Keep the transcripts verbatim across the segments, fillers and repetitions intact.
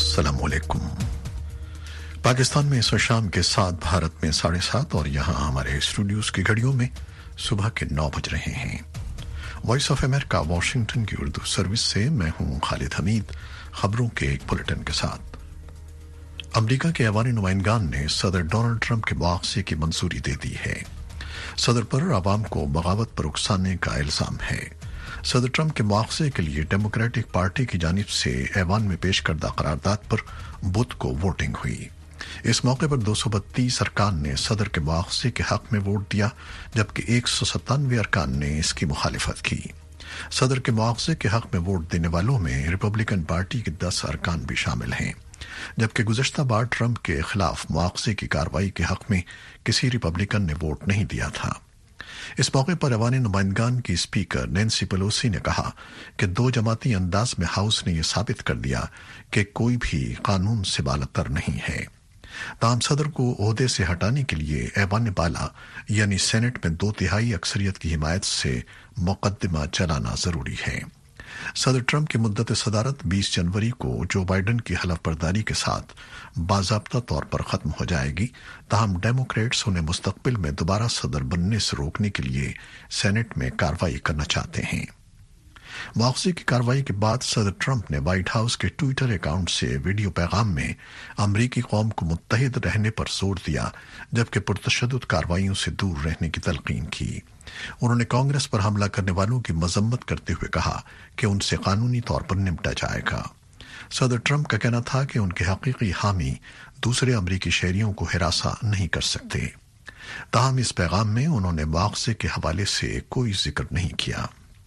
अस्सलाम वालेकुम। पाकिस्तान में इस शाम के सात, भारत में साढ़े सात और यहाँ हमारे स्टूडियोज की घड़ियों में सुबह के नौ बज रहे हैं। वॉइस ऑफ अमेरिका वाशिंगटन की उर्दू सर्विस से मैं हूँ खालिद हमीद। खबरों के एक बुलेटिन के साथ। अमेरिका के ऐवान नुमाइंदगान ने सदर डोनाल्ड ट्रंप के मुआवजे की मंजूरी दे दी है। सदर पर आवाम को बगावत पर उकसाने का इल्जाम है। सदर ट्रंप के मुआवजे के लिए डेमोक्रेटिक पार्टी की जानिब से ऐवान में पेश करदा करारदाद पर बुध को वोटिंग हुई। इस मौके पर दो सौ बत्तीस अरकान ने सदर के मुआवजे के हक में वोट दिया, जबकि एक सौ सत्तानवे अरकान ने इसकी मुखालिफत की। सदर के मुआवजे के हक में वोट देने वालों में रिपब्लिकन पार्टी के दस अरकान भी शामिल हैं, जबकि गुज़श्ता बार ट्रंप के खिलाफ मुआवजे की कार्रवाई के हक में किसी रिपब्लिकन ने वोट नहीं दिया था। इस मौके पर ऐवान नुमाइंदगान की स्पीकर नैन्सी पेलोसी ने कहा कि दो जमाती अंदाज में हाउस ने यह साबित कर दिया कि कोई भी कानून से बालतर नहीं है। ताहम सदर को ओहदे से हटाने के लिए ऐवान बाला यानी सेनेट में दो तिहाई अक्सरियत की हिमायत से मुकदमा चलाना जरूरी है। सदर ट्रंप की मुद्दत सदारत बीस जनवरी को जो बाइडन की हलफ बर्दारी के साथ बाज़ाब्ता तौर पर खत्म हो जाएगी। ताहम डेमोक्रेट्स उन्हें मुस्तकबिल में दोबारा सदर बनने से रोकने के लिए सेनेट में कार्रवाई करना चाहते हैं। मुआवजे की कार्रवाई के बाद सदर ट्रंप ने व्हाइट हाउस के ट्विटर अकाउंट से वीडियो पैगाम में अमरीकी कौम को मुत्तहिद रहने पर जोर दिया, जबकि पुरतशद्दुद कार्रवाइयों से दूर रहने की तलकीन की। उन्होंने कांग्रेस पर हमला करने वालों की मजम्मत करते हुए कहा कि उनसे कानूनी तौर पर निपटा जाएगा। सदर ट्रंप का कहना था कि उनके हकीकी हामी दूसरे अमरीकी शहरियों को हिरासा नहीं कर सकते। ताहम इस पैगाम में उन्होंने मुआवजे के हवाले से कोई जिक्र नहीं किया।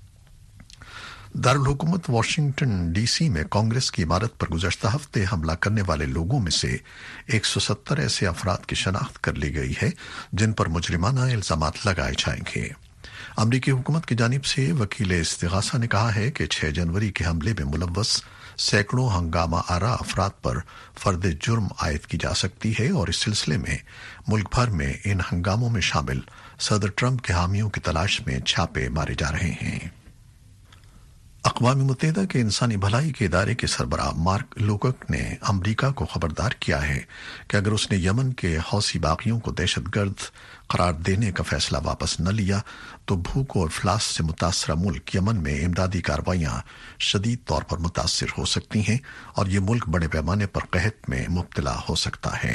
दारुल हुकूमत वाशिंगटन डीसी में कांग्रेस की इमारत पर गुज़श्ता हफ्ते हमला करने वाले लोगों में से एक सौ सत्तर ऐसे अफराद की शनाख्त कर ली गई है जिन पर मुजरिमाना इल्जामात लगाए जाएंगे। अमरीकी हुकूमत की जानिब से वकील इस्तिगासा ने कहा है कि छह जनवरी के हमले में मुलव्वस सैकड़ों हंगामा आरा अफराद पर फर्द जुर्म आयद की जा सकती है और इस सिलसिले में मुल्क भर में इन हंगामों में शामिल सदर ट्रंप के हामियों की तलाश में छापे मारे जा रहे हैं। अक़वाम मुत्तहिदा के इंसानी भलाई के इदारे के सरबराह मार्क लोकक ने अमरीका को खबरदार किया है कि अगर उसने यमन के हौसी बागियों को दहशतगर्द करार देने का फैसला वापस न लिया तो भूख और इफलास से मुतासरा मुल्क यमन में इमदादी कार्रवाइयां शदीद तौर पर मुतासिर हो सकती हैं और ये मुल्क बड़े पैमाने पर कहत में मुब्तला हो सकता है।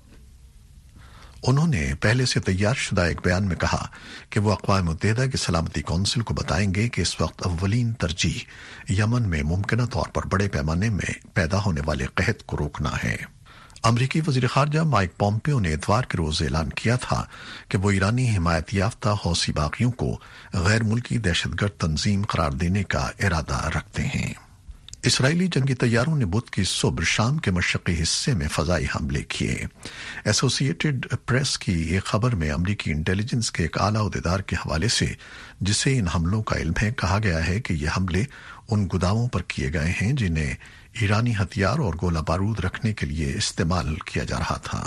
उन्होंने पहले से तैयार शुदा एक बयान में कहा कि वो अक़वाम मुत्तहिदा की सलामती कौंसिल को बताएंगे कि इस वक्त अव्वलीन तरजीह यमन में मुमकिन तौर पर बड़े पैमाने में पैदा होने वाले कहत को रोकना है। अमरीकी वज़ीर ख़ारजा माइक पॉम्पियो ने इतवार के रोज ऐलान किया था कि वो ईरानी हिमायत याफ्ता हौसी बागियों को गैर मुल्की दहशतगर्द तंजीम करार देने का इरादा रखते हैं। इसराइली जंगी तैयारों ने बुध की सुबह शाम के मशरक़ी हिस्से में फजाई हमले किए। एसोसिएटेड प्रेस की एक खबर में अमरीकी इंटेलिजेंस के एक आला अहदेदार के हवाले से, जिसे इन हमलों का इल्म है, कहा गया है कि ये हमले उन गोदामों पर किए गए हैं जिन्हें ईरानी हथियार और गोला बारूद रखने के लिए इस्तेमाल किया जा रहा था।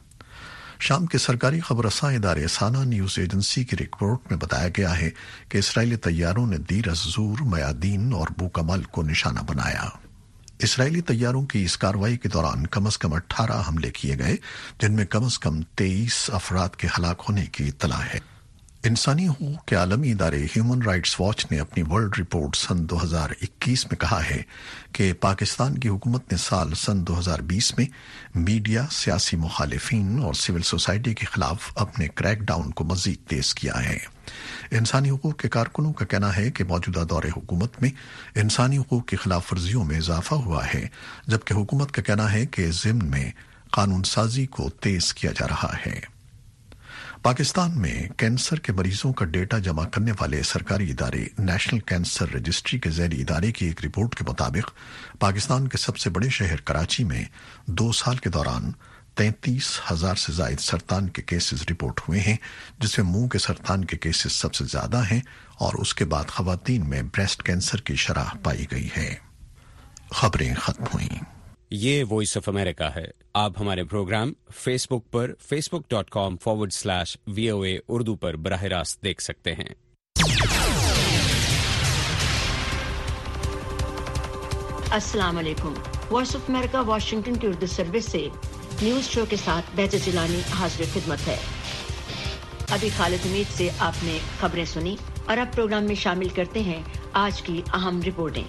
शाम के सरकारी खबर रसां इदारे साना न्यूज एजेंसी की रिपोर्ट में बताया गया है कि इसराइली तैयारों ने दीर अज़ूर, मयादीन और बूकमल को निशाना बनाया। इसराइली तैयारों की इस कार्रवाई के दौरान कम अज कम अठारह हमले किए गए, जिनमें कम अज कम तेईस अफराद के हलाक होने की इत्तला है। इंसानी हकूक़ के आलमी इदारे ह्यूमन राइट्स वॉच ने अपनी वर्ल्ड रिपोर्ट सन दो हज़ार इक्कीस में कहा है कि पाकिस्तान की हुकूमत ने साल सन दो हज़ार बीस में मीडिया, सियासी मुखालिफिन और सिविल सोसाइटी के खिलाफ अपने क्रैकडाउन को मजीद तेज किया है। इंसानी हकूक़ के कारकुनों का कहना है कि मौजूदा दौरे हुकूमत में इंसानी हकूक़ की खिलाफ वर्जियों में इजाफा हुआ है, जबकि हुकूमत का कहना है कि ज़िम्न में कानून साजी को तेज किया जा रहा है। पाकिस्तान में कैंसर के मरीजों का डेटा जमा करने वाले सरकारी इदारे नेशनल कैंसर रजिस्ट्री के ज़ैली इदारे की एक रिपोर्ट के मुताबिक पाकिस्तान के सबसे बड़े शहर कराची में दो साल के दौरान तैंतीस हजार से जायद सरतान के केसेस रिपोर्ट हुए हैं, जिसमें मुंह के सरतान के केसेस सबसे ज्यादा हैं और उसके बाद खवातीन में ब्रेस्ट कैंसर की शरह पाई गई है। खबरें खत्म हुई। ये वॉइस ऑफ अमेरिका है। आप हमारे प्रोग्राम फेसबुक पर Facebook dot com forward slash VOA Urdu पर बराह रास्त देख सकते हैं। अस्सलाम वालेकुम। وائس آف امریکہ واشنگٹن کی اردو سروس سے نیوز شو کے ساتھ بہجت جیلانی حاضر خدمت ہے۔ ابھی خالد حمید سے آپ نے خبریں سنی اور اب پروگرام میں شامل کرتے ہیں آج کی اہم رپورٹیں۔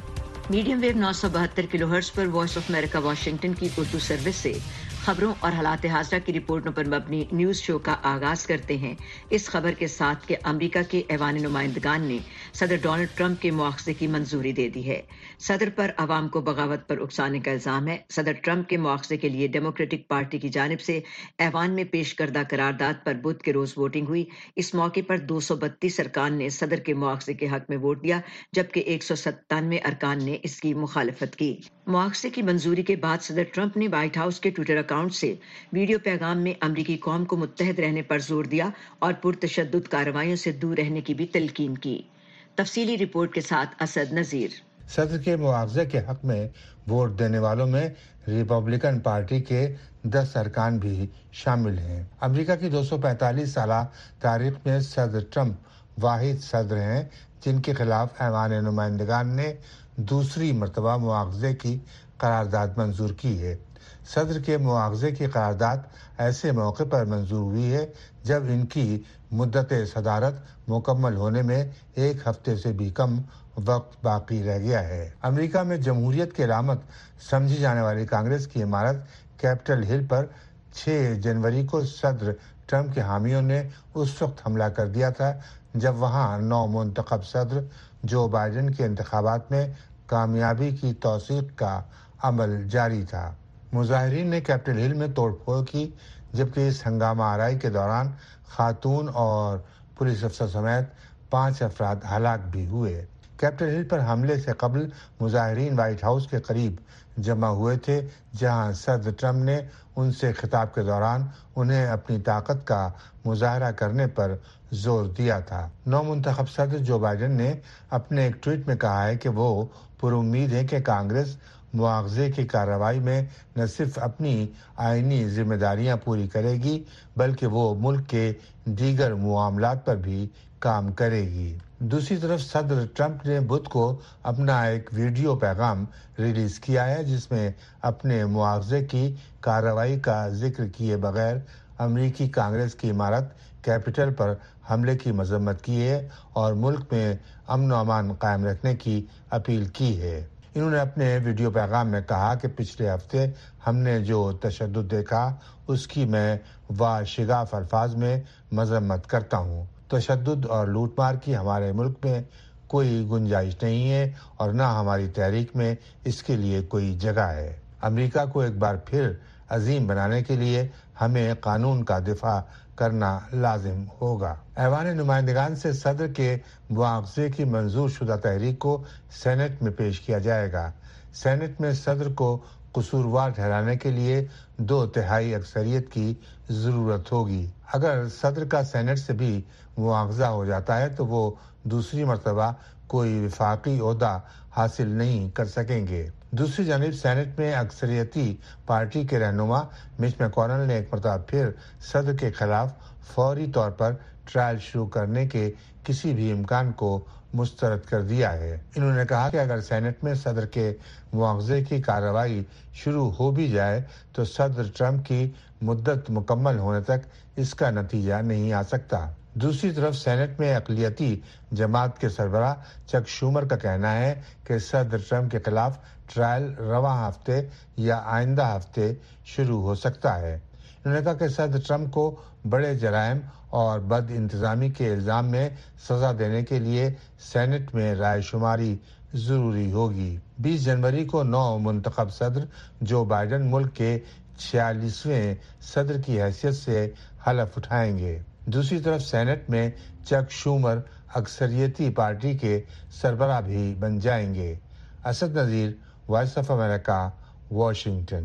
میڈیم ویو نو سو بہتر کلو ہرٹز پر وائس آف امریکہ واشنگٹن کی اردو سروس سے خبروں اور حالات حاضرہ کی رپورٹوں پر مبنی نیوز شو کا آغاز کرتے ہیں اس خبر کے ساتھ کہ امریکہ کے ایوان نمائندگان نے صدر ڈونلڈ ٹرمپ کے مواخذے کی منظوری دے دی ہے۔ صدر پر عوام کو بغاوت پر اکسانے کا الزام ہے۔ صدر ٹرمپ کے مواخذے کے لیے ڈیموکریٹک پارٹی کی جانب سے ایوان میں پیش کردہ قرارداد پر بدھ کے روز ووٹنگ ہوئی۔ اس موقع پر دو سو بتیس ارکان نے صدر کے مواخذے کے حق میں ووٹ دیا جبکہ ایک سو ستانوے ارکان نے اس کی مخالفت کی۔ مواخذے کی منظوری کے بعد صدر ٹرمپ نے وائٹ ہاؤس کے ٹویٹر اکاؤنٹ سے ویڈیو پیغام میں امریکی قوم کو متحد رہنے پر زور دیا اور پرتشدد کارروائیوں سے دور رہنے کی بھی تلقین کی۔ تفصیلی رپورٹ کے ساتھ اسد نذیر۔ صدر کے مواخذے کے حق میں ووٹ دینے والوں میں ریپبلکن پارٹی کے دس ارکان بھی شامل ہیں۔ امریکہ کی دو سو پینتالیس سالہ تاریخ میں صدر ٹرمپ واحد صدر ہیں جن کے خلاف ایوان نمائندگان نے دوسری مرتبہ مواخذے کی قرارداد منظور کی ہے۔ صدر کے مواخذے کی قرارداد ایسے موقع پر منظور ہوئی ہے جب ان کی مدت صدارت مکمل ہونے میں ایک ہفتے سے بھی کم وقت باقی رہ گیا ہے۔ امریکہ میں جمہوریت کی علامت سمجھی جانے والی کانگریس کی عمارت کیپٹل ہل پر چھ جنوری کو صدر ٹرمپ کے حامیوں نے اس وقت حملہ کر دیا تھا جب وہاں نو منتخب صدر جو بائیڈن کے انتخابات میں کامیابی کی توثیق کا عمل جاری تھا۔ مظاہرین نے کیپٹل ہل میں توڑ پھوڑ کی جبکہ اس ہنگامہ آرائی کے دوران خاتون اور پولیس افسر سمیت پانچ افراد ہلاک بھی ہوئے۔ کیپٹل ہل پر حملے سے قبل مظاہرین وائٹ ہاؤس کے قریب جمع ہوئے تھے جہاں صدر ٹرمپ نے ان سے خطاب کے دوران انہیں اپنی طاقت کا مظاہرہ کرنے پر زور دیا تھا۔ نو منتخب صدر جو بائیڈن نے اپنے ایک ٹویٹ میں کہا ہے کہ وہ پر امید ہے کہ کانگریس مواخذے کی کارروائی میں نہ صرف اپنی آئینی ذمہ داریاں پوری کرے گی بلکہ وہ ملک کے دیگر معاملات پر بھی کام کرے گی۔ دوسری طرف صدر ٹرمپ نے بدھ کو اپنا ایک ویڈیو پیغام ریلیز کیا ہے جس میں اپنے مواخذے کی کارروائی کا ذکر کیے بغیر امریکی کانگریس کی عمارت کیپٹل پر حملے کی مذمت کی ہے اور ملک میں امن و امان قائم رکھنے کی اپیل کی ہے۔ انہوں نے اپنے ویڈیو پیغام میں کہا کہ پچھلے ہفتے ہم نے جو تشدد دیکھا اس کی میں واشگاف الفاظ میں مذمت کرتا ہوں۔ تشدد اور لوٹ مار کی ہمارے ملک میں کوئی گنجائش نہیں ہے اور نہ ہماری تحریک میں اس کے لیے کوئی جگہ ہے۔ امریکہ کو ایک بار پھر عظیم بنانے کے لیے ہمیں قانون کا دفاع کرنا لازم ہوگا۔ ایوان نمائندگان سے صدر کے مواخذے کی منظور شدہ تحریک کو سینٹ میں پیش کیا جائے گا۔ سینٹ میں صدر کو قصوروار ٹھہرانے کے لیے دو تہائی اکثریت کی ضرورت ہوگی۔ اگر صدر کا سینٹ سے بھی مواخذہ ہو جاتا ہے تو وہ دوسری مرتبہ کوئی وفاقی عہدہ حاصل نہیں کر سکیں گے۔ دوسری جانب سینٹ میں اکثریتی پارٹی کے رہنما مچ میکونل نے ایک مرتبہ پھر صدر کے خلاف فوری طور پر ٹرائل شروع کرنے کے کسی بھی امکان کو مسترد کر دیا ہے۔ انہوں نے کہا کہ اگر سینٹ میں صدر کے مواخذے کی کارروائی شروع ہو بھی جائے تو صدر ٹرمپ کی مدت مکمل ہونے تک اس کا نتیجہ نہیں آ سکتا۔ دوسری طرف سینٹ میں اقلیتی جماعت کے سربراہ چک شومر کا کہنا ہے کہ صدر ٹرمپ کے خلاف ٹرائل رواں ہفتے یا آئندہ ہفتے شروع ہو سکتا ہے۔ انہوں نے کہا کہ صدر ٹرمپ کو بڑے جرائم اور بد انتظامی کے الزام میں سزا دینے کے لیے سینٹ میں رائے شماری ضروری ہوگی۔ بیس جنوری کو نو منتخب صدر جو بائیڈن ملک کے چھیالیسویں صدر کی حیثیت سے حلف اٹھائیں گے۔ دوسری طرف سینٹ میں چک شومر اکثریتی پارٹی کے سربراہ بھی بن جائیں گے۔ Asad Nazir, Voice of America, Washington.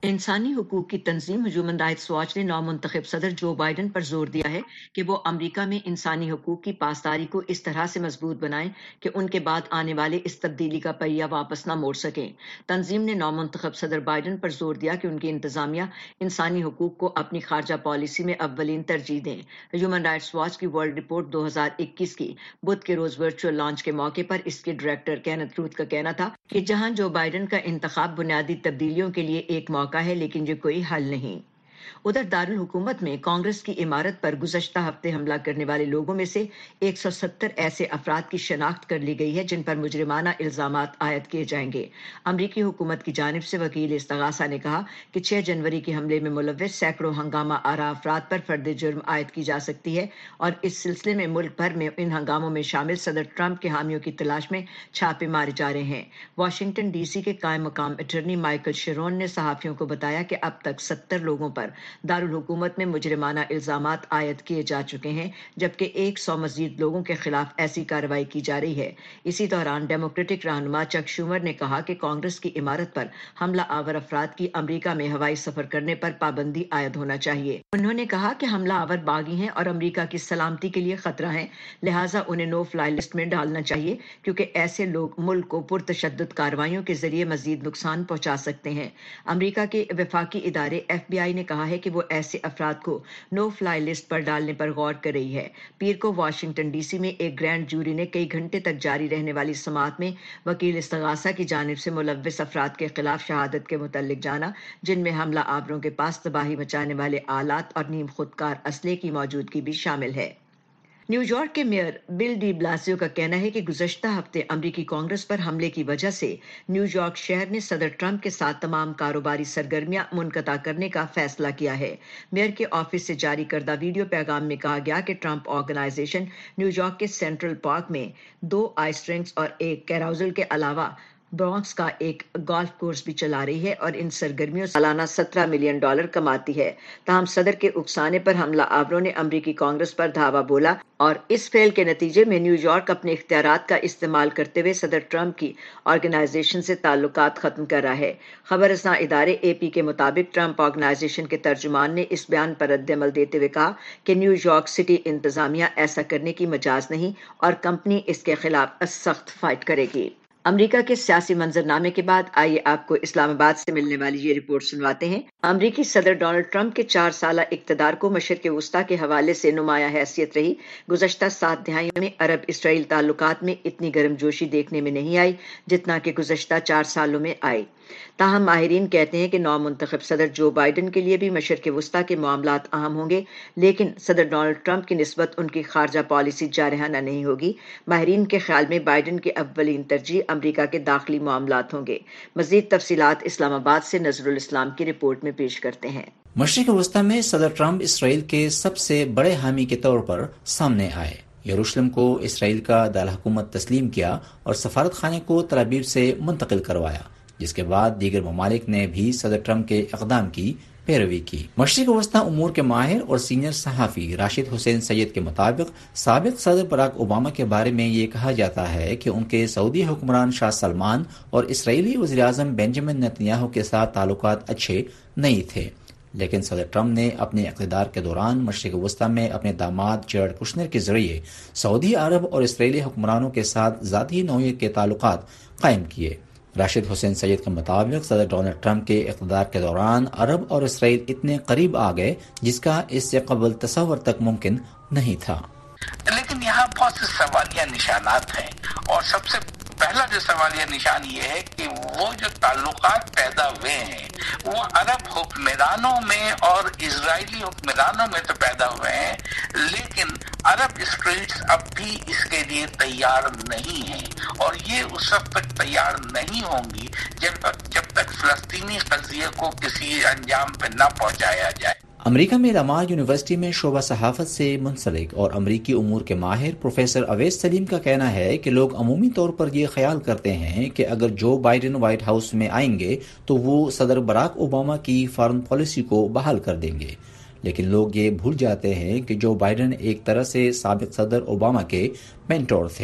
इंसानी हुकूक की तंजीम ह्यूमन राइट्स वॉच ने नौमुंतखब सदर जो बाइडन पर जोर दिया है कि वो अमरीका में इंसानी हुकूक की पासदारी को इस तरह से मजबूत बनाएं कि उनके बाद आने वाले इस तब्दीली का पहिया वापस न मोड़ सकें। तंजीम ने नौमुंतखब सदर बाइडन पर जोर दिया कि उनकी इंतजामिया इंसानी हुकूक को अपनी खारजा पॉलिसी में अव्वलीन तरजीह दें। ह्यूमन राइट्स वॉच की वर्ल्ड रिपोर्ट दो हजार इक्कीस की बुध के रोज वर्चुअल लॉन्च के मौके पर इसके डायरेक्टर केनेथ रूथ का कहना था कि जहां जो बाइडन का इंतखाब बुनियादी तब्दीलियों के लिए एक मौका है, लेकिन ये कोई हल नहीं। उधर दारुल हुकूमत में कांग्रेस की इमारत पर गुज़श्ता हफ्ते हमला करने वाले लोगों में से एक सौ सत्तर ऐसे अफराद की शनाख्त कर ली गई है जिन पर मुजरिमाना इल्जामात आयद किए जाएंगे। अमरीकी हुकूमत की जानिब से वकील इस्तगासा ने कहा कि छह जनवरी के हमले में मुलव्विस सैकड़ों हंगामा आरा अफराद पर फर्द जुर्म आयद की जा सकती है और इस सिलसिले में मुल्क भर में इन हंगामों में शामिल सदर ट्रंप के हामियों की तलाश में छापे मारे जा रहे हैं। वाशिंगटन डीसी के कायम मकाम अटर्नी माइकल शेरोन ने सहाफियों को बताया कि अब तक सत्तर लोगों पर दारुल हुकूमत में मुजरिमाना इल्जामात आयद किए जा चुके हैं, जबकि एक सौ मजीद लोगों के खिलाफ ऐसी कार्रवाई की जा रही है। इसी दौरान डेमोक्रेटिक रहनुमा चक शूमर ने कहा कि कांग्रेस की इमारत पर हमला आवर अफराद की अमरीका में हवाई सफर करने पर पाबंदी आयद होना चाहिए। उन्होंने कहा कि हमला आवर बागी हैं और अमरीका की सलामती के लिए खतरा है, लिहाजा उन्हें नो फ्लाई लिस्ट में डालना चाहिए क्योंकि ऐसे लोग मुल्क को पुरतशद्दुद कार्रवाइयों के जरिए मजीद नुकसान पहुंचा सकते हैं। अमरीका के वफाकी इदारे एफ बी आई ने कहा है कि वो ऐसे अफराद को नो फ्लाई लिस्ट पर डालने पर गौर कर रही है। पीर को वाशिंगटन डीसी में एक ग्रैंड जूरी ने कई घंटे तक जारी रहने वाली समाअत में वकील इस्तगासा की जानिब से मुलव्विस अफराद के खिलाफ शहादत के मुतल्लिक जाना, जिनमें हमला आवरों के पास तबाही मचाने वाले आलात और नीम खुदकार असले की मौजूदगी भी शामिल है। न्यूयॉर्क के मेयर बिल डी ब्लासियो का कहना है कि गुज़श्ता हफ्ते अमरीकी कांग्रेस पर हमले की वजह से न्यूयॉर्क शहर ने सदर ट्रंप के साथ तमाम कारोबारी सरगर्मियां मुनक़ता करने का फैसला किया है। मेयर के ऑफिस से जारी करदा वीडियो पैगाम में कहा गया कि ट्रंप ऑर्गेनाइजेशन न्यूयॉर्क के सेंट्रल पार्क में दो आइस रिंक्स और एक कैराउजल के अलावा ब्रॉन्क्स का एक गोल्फ कोर्स भी चला रही है और इन सरगर्मियों से सालाना सत्रह मिलियन डॉलर कमाती है। ताहम सदर के उकसाने पर हमला आवरों ने अमरीकी कांग्रेस पर धावा बोला और इस फेल के नतीजे में न्यूयॉर्क अपने इख्तियारात का इस्तेमाल करते हुए सदर ट्रंप की ऑर्गेनाइजेशन से ताल्लुकात खत्म कर रहा है। खबर रसां इदारे ए पी के मुताबिक ट्रंप ऑर्गेनाइजेशन के तर्जुमान ने इस बयान पर रद्द-ए-अमल देते हुए कहा कि न्यूयॉर्क सिटी इंतजामिया ऐसा करने की मजाज नहीं और कंपनी इसके खिलाफ सख्त फाइट करेगी। अमरीका के सियासी मंजरनामे के बाद आइए आपको इस्लामाबाद से मिलने वाली ये रिपोर्ट सुनवाते हैं। अमरीकी सदर डोनाल्ड ट्रंप के चार साला इक़्तिदार को मशरिक़ वुस्ता के हवाले से नुमाया हैसियत रही। गुज़श्ता सात दहाइयों में अरब इसराइल ताल्लुकात में इतनी गर्मजोशी देखने में नहीं आई जितना कि गुज़श्ता चार सालों में आई। ताहम माहिरीन कहते हैं कि नौ मुंतखब सदर जो बाइडन के लिए भी मशरिक़ वुस्ता के मामलात अहम होंगे, लेकिन सदर डोनाल्ड ट्रंप की निस्बत उनकी खारजा पॉलिसी जारहाना नहीं होगी। माहिरीन के ख्याल में बाइडन की अव्वलीन तरजीह अमरीका के दाखिली मामलात होंगे। मज़ीद तफसीलात इस्लामाबाद से नजरुल इस्लाम की रिपोर्ट में पेश करते हैं। मशरिक़ वुस्ता में सदर ट्रंप इसराइल के सबसे बड़े हामी के तौर पर सामने आए। यरूशलेम को इसराइल का दारकूमत तस्लीम किया और सफारत खाने को तल अवीव से मुंतकिल करवाया, जिसके बाद दीगर ममालिक ने भी सदर ट्रंप के इक़दाम की पैरवी की। मशरिक़ वस्ता उमूर के माहिर और सीनियर सहाफ़ी राशिद हुसैन सैयद के मुताबिक साबिक़ सदर बराक ओबामा के बारे में ये कहा जाता है कि उनके सऊदी हुक्मरान शाह सलमान और इसराइली वज़ीर आज़म बेंजामिन नेतन्याहू के साथ ताल्लुकात अच्छे नहीं थे, लेकिन सदर ट्रंप ने अपने इक़्तिदार के दौरान मशरिक़ वस्ता में अपने दामाद जैरेड कुशनर के जरिए सऊदी अरब और इसराइली हुक्मरानों के साथ ज़ाती नौइयत के ताल्लुकात कायम किए। राशिद हुसैन सैयद के मुताबिक सदर डोनाल्ड ट्रंप के इक़्तिदार के दौरान अरब और इसराइल इतने करीब आ गए जिसका इससे कबल तसव्वुर तक मुमकिन नहीं था। लेकिन यहाँ बहुत से सवालिया निशानात हैं और सबसे पहला जो सवालिया निशान ये है कि वो जो ताल्लुकात पैदा हुए हैं वो अरब हुक्मरानों में और इजरायली हुक्मरानों में तो पैदा हुए हैं, लेकिन अरब स्टेट्स अब भी इसके लिए तैयार नहीं हैं और ये उस वक्त तक तैयार नहीं होंगी जब तक जब तक फ़लस्तीनी क़ज़िये को किसी अंजाम पे न पहुंचाया जाए। अमेरिका में रमाल यूनिवर्सिटी में शोबा सहाफ़त से मुंसलिक और अमरीकी उमूर के माहिर प्रोफेसर अवैस सलीम का कहना है कि लोग अमूमी तौर पर ये ख्याल करते हैं कि अगर जो बाइडन व्हाइट हाउस में आएंगे तो वो सदर बराक ओबामा की फॉरेन पॉलिसी को बहाल कर देंगे, लेकिन लोग ये भूल जाते हैं कि जो बाइडन एक तरह से साबिक़ सदर ओबामा के मेंटोर थे।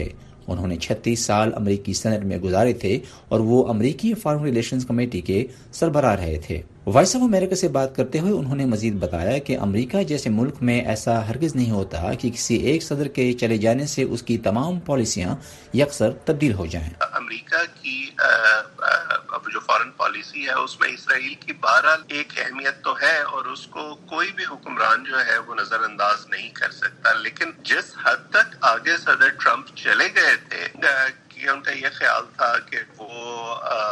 انہوں نے چھتیس سال امریکی سینٹ میں گزارے تھے اور وہ امریکی فارن ریلیشنز کمیٹی کے سربراہ رہے تھے۔ وائس آف امریکہ سے بات کرتے ہوئے انہوں نے مزید بتایا کہ امریکہ جیسے ملک میں ایسا ہرگز نہیں ہوتا کہ کسی ایک صدر کے چلے جانے سے اس کی تمام پالیسیاں یکسر تبدیل ہو جائیں۔ امریکہ کی جو فارن پالیسی ہے اس میں اسرائیل کی بہرحال ایک اہمیت تو ہے اور اس کو کوئی بھی حکمران جو ہے وہ نظر انداز نہیں کر سکتا، لیکن جس حد تک آگے صدر ٹرمپ چلے گئے تھے کہ ان کا یہ خیال تھا کہ وہ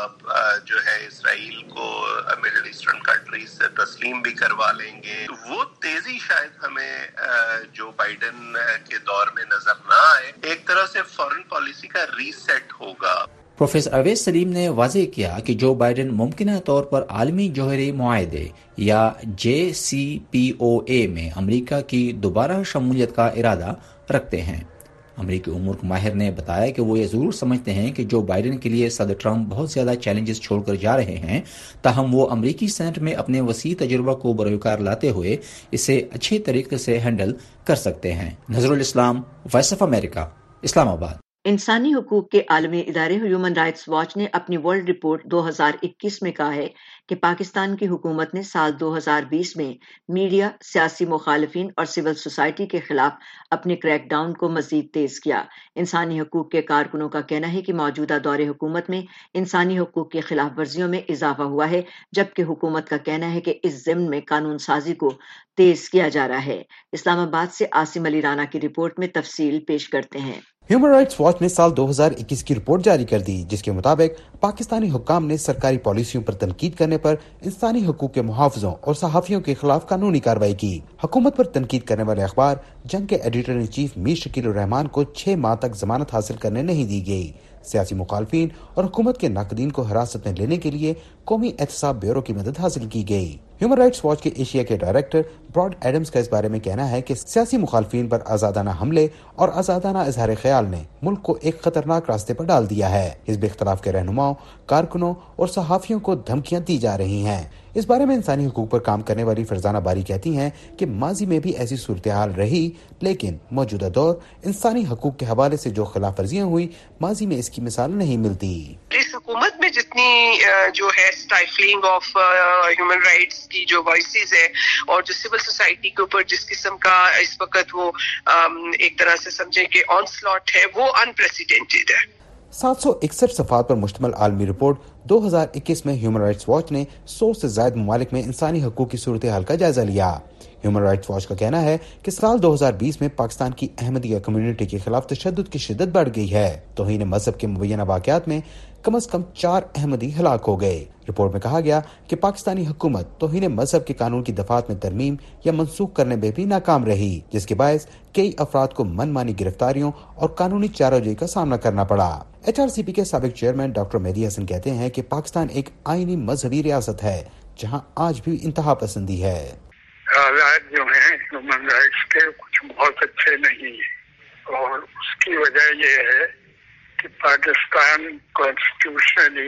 جو ہے اسرائیل کو مڈل ایسٹرن کنٹریز سے تسلیم بھی کروا لیں گے، وہ تیزی شاید ہمیں جو بائیڈن کے دور میں نظر نہ آئے۔ ایک طرح سے فارن پالیسی کا ریسیٹ ہوگا۔ پروفیسر اویس سلیم نے واضح کیا کہ جو بائیڈن ممکنہ طور پر عالمی جوہری معاہدے یا جے سی پی او اے میں امریکہ کی دوبارہ شمولیت کا ارادہ رکھتے ہیں۔ امریکی امور ماہر نے بتایا کہ وہ یہ ضرور سمجھتے ہیں کہ جو بائیڈن کے لیے صدر ٹرمپ بہت زیادہ چیلنجز چھوڑ کر جا رہے ہیں، تاہم وہ امریکی سینٹ میں اپنے وسیع تجربہ کو بروکار لاتے ہوئے اسے اچھے طریقے سے ہینڈل کر سکتے ہیں۔ نظر الاسلام، وائس آف امریکہ، اسلام آباد۔ انسانی حقوق کے عالمی ادارے ہیومن رائٹس واچ نے اپنی ورلڈ رپورٹ دو ہزار اکیس میں کہا ہے کہ پاکستان کی حکومت نے سال دو ہزار بیس میں میڈیا، سیاسی مخالفین اور سول سوسائٹی کے خلاف اپنے کریک ڈاؤن کو مزید تیز کیا۔ انسانی حقوق کے کارکنوں کا کہنا ہے کہ موجودہ دور حکومت میں انسانی حقوق کی خلاف ورزیوں میں اضافہ ہوا ہے، جبکہ حکومت کا کہنا ہے کہ اس ضمن میں قانون سازی کو تیز کیا جا رہا ہے۔ اسلام آباد سے عاصم علی رانا کی رپورٹ میں تفصیل پیش کرتے ہیں۔ ہیومن رائٹس واچ نے سال دو ہزار اکیس کی رپورٹ جاری کر دی، جس کے مطابق پاکستانی حکام نے سرکاری پالیسیوں پر تنقید کرنے پر انسانی حقوق کے محافظوں اور صحافیوں کے خلاف قانونی کارروائی کی۔ حکومت پر تنقید کرنے والے اخبار جنگ کے editor in chief Mir Shakil ur-Rahman کو چھ ماہ تک ضمانت حاصل کرنے نہیں دی گئی۔ سیاسی مخالفین اور حکومت کے ناقدین کو حراست میں لینے کے لیے قومی احتساب بیورو کی مدد حاصل کی گئی۔ ہیومن رائٹس واچ کے ایشیا کے ڈائریکٹر براڈ ایڈمز کا اس بارے میں کہنا ہے کہ سیاسی مخالفین پر آزادانہ حملے اور آزادانہ اظہار خیال نے ملک کو ایک خطرناک راستے پر ڈال دیا ہے۔ حزب اختلاف کے رہنماؤں، کارکنوں اور صحافیوں کو دھمکیاں دی جا رہی ہیں۔ اس بارے میں انسانی حقوق پر کام کرنے والی فرزانہ باری کہتی ہیں کہ ماضی میں بھی ایسی صورتحال رہی، لیکن موجودہ دور انسانی حقوق کے حوالے سے جو خلاف ورزیاں ہوئی، ماضی میں اس کی مثال نہیں ملتی۔ اس حکومت میں جتنی جو ہے اسٹائفلنگ آف ہیومن رائٹس کی جو وائسز ہے اور جو سول سوسائٹی کے اوپر جس قسم کا اس وقت وہ ایک طرح سے سمجھے کہ آن سلاٹ ہے، وہ انپریسیڈنٹڈ ہے۔ سات سو اکسٹھ صفحات پر مشتمل عالمی رپورٹ دو ہزار اکیس میں ہیومن رائٹس واچ نے سو سے زائد ممالک میں انسانی حقوق کی صورتحال کا جائزہ لیا۔ ہیومن رائٹس واچ کا کہنا ہے کہ سال دو ہزار بیس میں پاکستان کی احمدیہ کمیونٹی کے خلاف تشدد کی شدت بڑھ گئی ہے۔ توہین مذہب کے مبینہ واقعات میں کم از کم چار احمدی ہلاک ہو گئے۔ رپورٹ میں کہا گیا کہ پاکستانی حکومت توہین مذہب کے قانون کی دفعات میں ترمیم یا منسوخ کرنے میں بھی ناکام رہی، جس کے باعث کئی افراد کو من مانی گرفتاریوں اور قانونی چارہ کا سامنا کرنا پڑا۔ ایچ آر سی پی کے سابق چیئرمین ڈاکٹر مہدی حسن کہتے ہیں کہ پاکستان ایک آئینی مذہبی ریاست ہے جہاں آج بھی انتہا پسندی ہے۔ حالات جو ہیں ہیومن رائٹس کے کچھ بہت اچھے نہیں ہیں، اور اس کی وجہ یہ ہے کہ پاکستان کانسٹیٹیوشنلی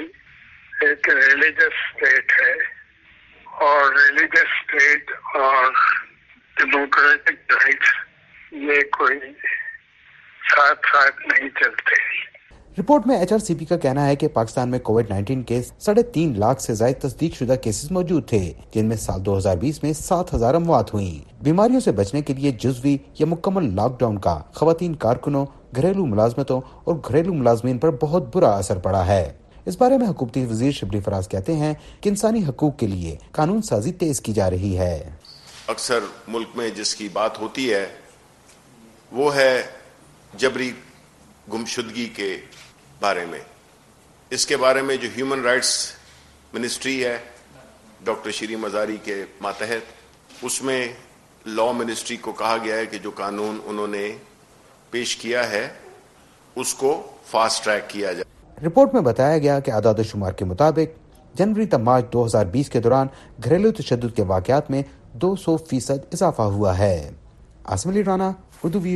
ایک ریلیجس اسٹیٹ ہے، اور ریلیجس اسٹیٹ اور ڈیموکریٹک رائٹس یہ کوئی ساتھ ساتھ نہیں چلتے۔ رپورٹ میں ایچ آر سی پی کا کہنا ہے کہ پاکستان میں کووڈ نائنٹین کے ساڑھے تین لاکھ سے زائد تصدیق شدہ کیسز موجود تھے، جن میں سال دو ہزار بیس میں سات ہزار اموات ہوئیں۔ بیماریوں سے بچنے کے لیے جزوی یا مکمل لاک ڈاؤن کا خواتین کارکنوں، گھریلو ملازمتوں اور گھریلو ملازمین پر بہت برا اثر پڑا ہے۔ اس بارے میں حکومتی وزیر شبلی فراز کہتے ہیں کہ انسانی حقوق کے لیے قانون سازی تیز کی جا رہی ہے۔ اکثر ملک میں جس کی بات ہوتی ہے وہ ہے جبری گمشدگی کے بارے میں۔ اس کے بارے میں جو ہیومن رائٹس منسٹری ہے ڈاکٹر شیری مزاری کے ماتحت، اس میں لا منسٹری کو کہا گیا ہے کہ جو قانون انہوں نے پیش کیا ہے اس کو فاسٹ ٹریک کیا جائے۔ رپورٹ میں بتایا گیا کہ اعداد و شمار کے مطابق جنوری تا مارچ دو ہزار بیس کے دوران گھریلو تشدد کے واقعات میں دو سو فیصد اضافہ ہوا ہے۔ عاصم علی رانا، اردو وی او اے،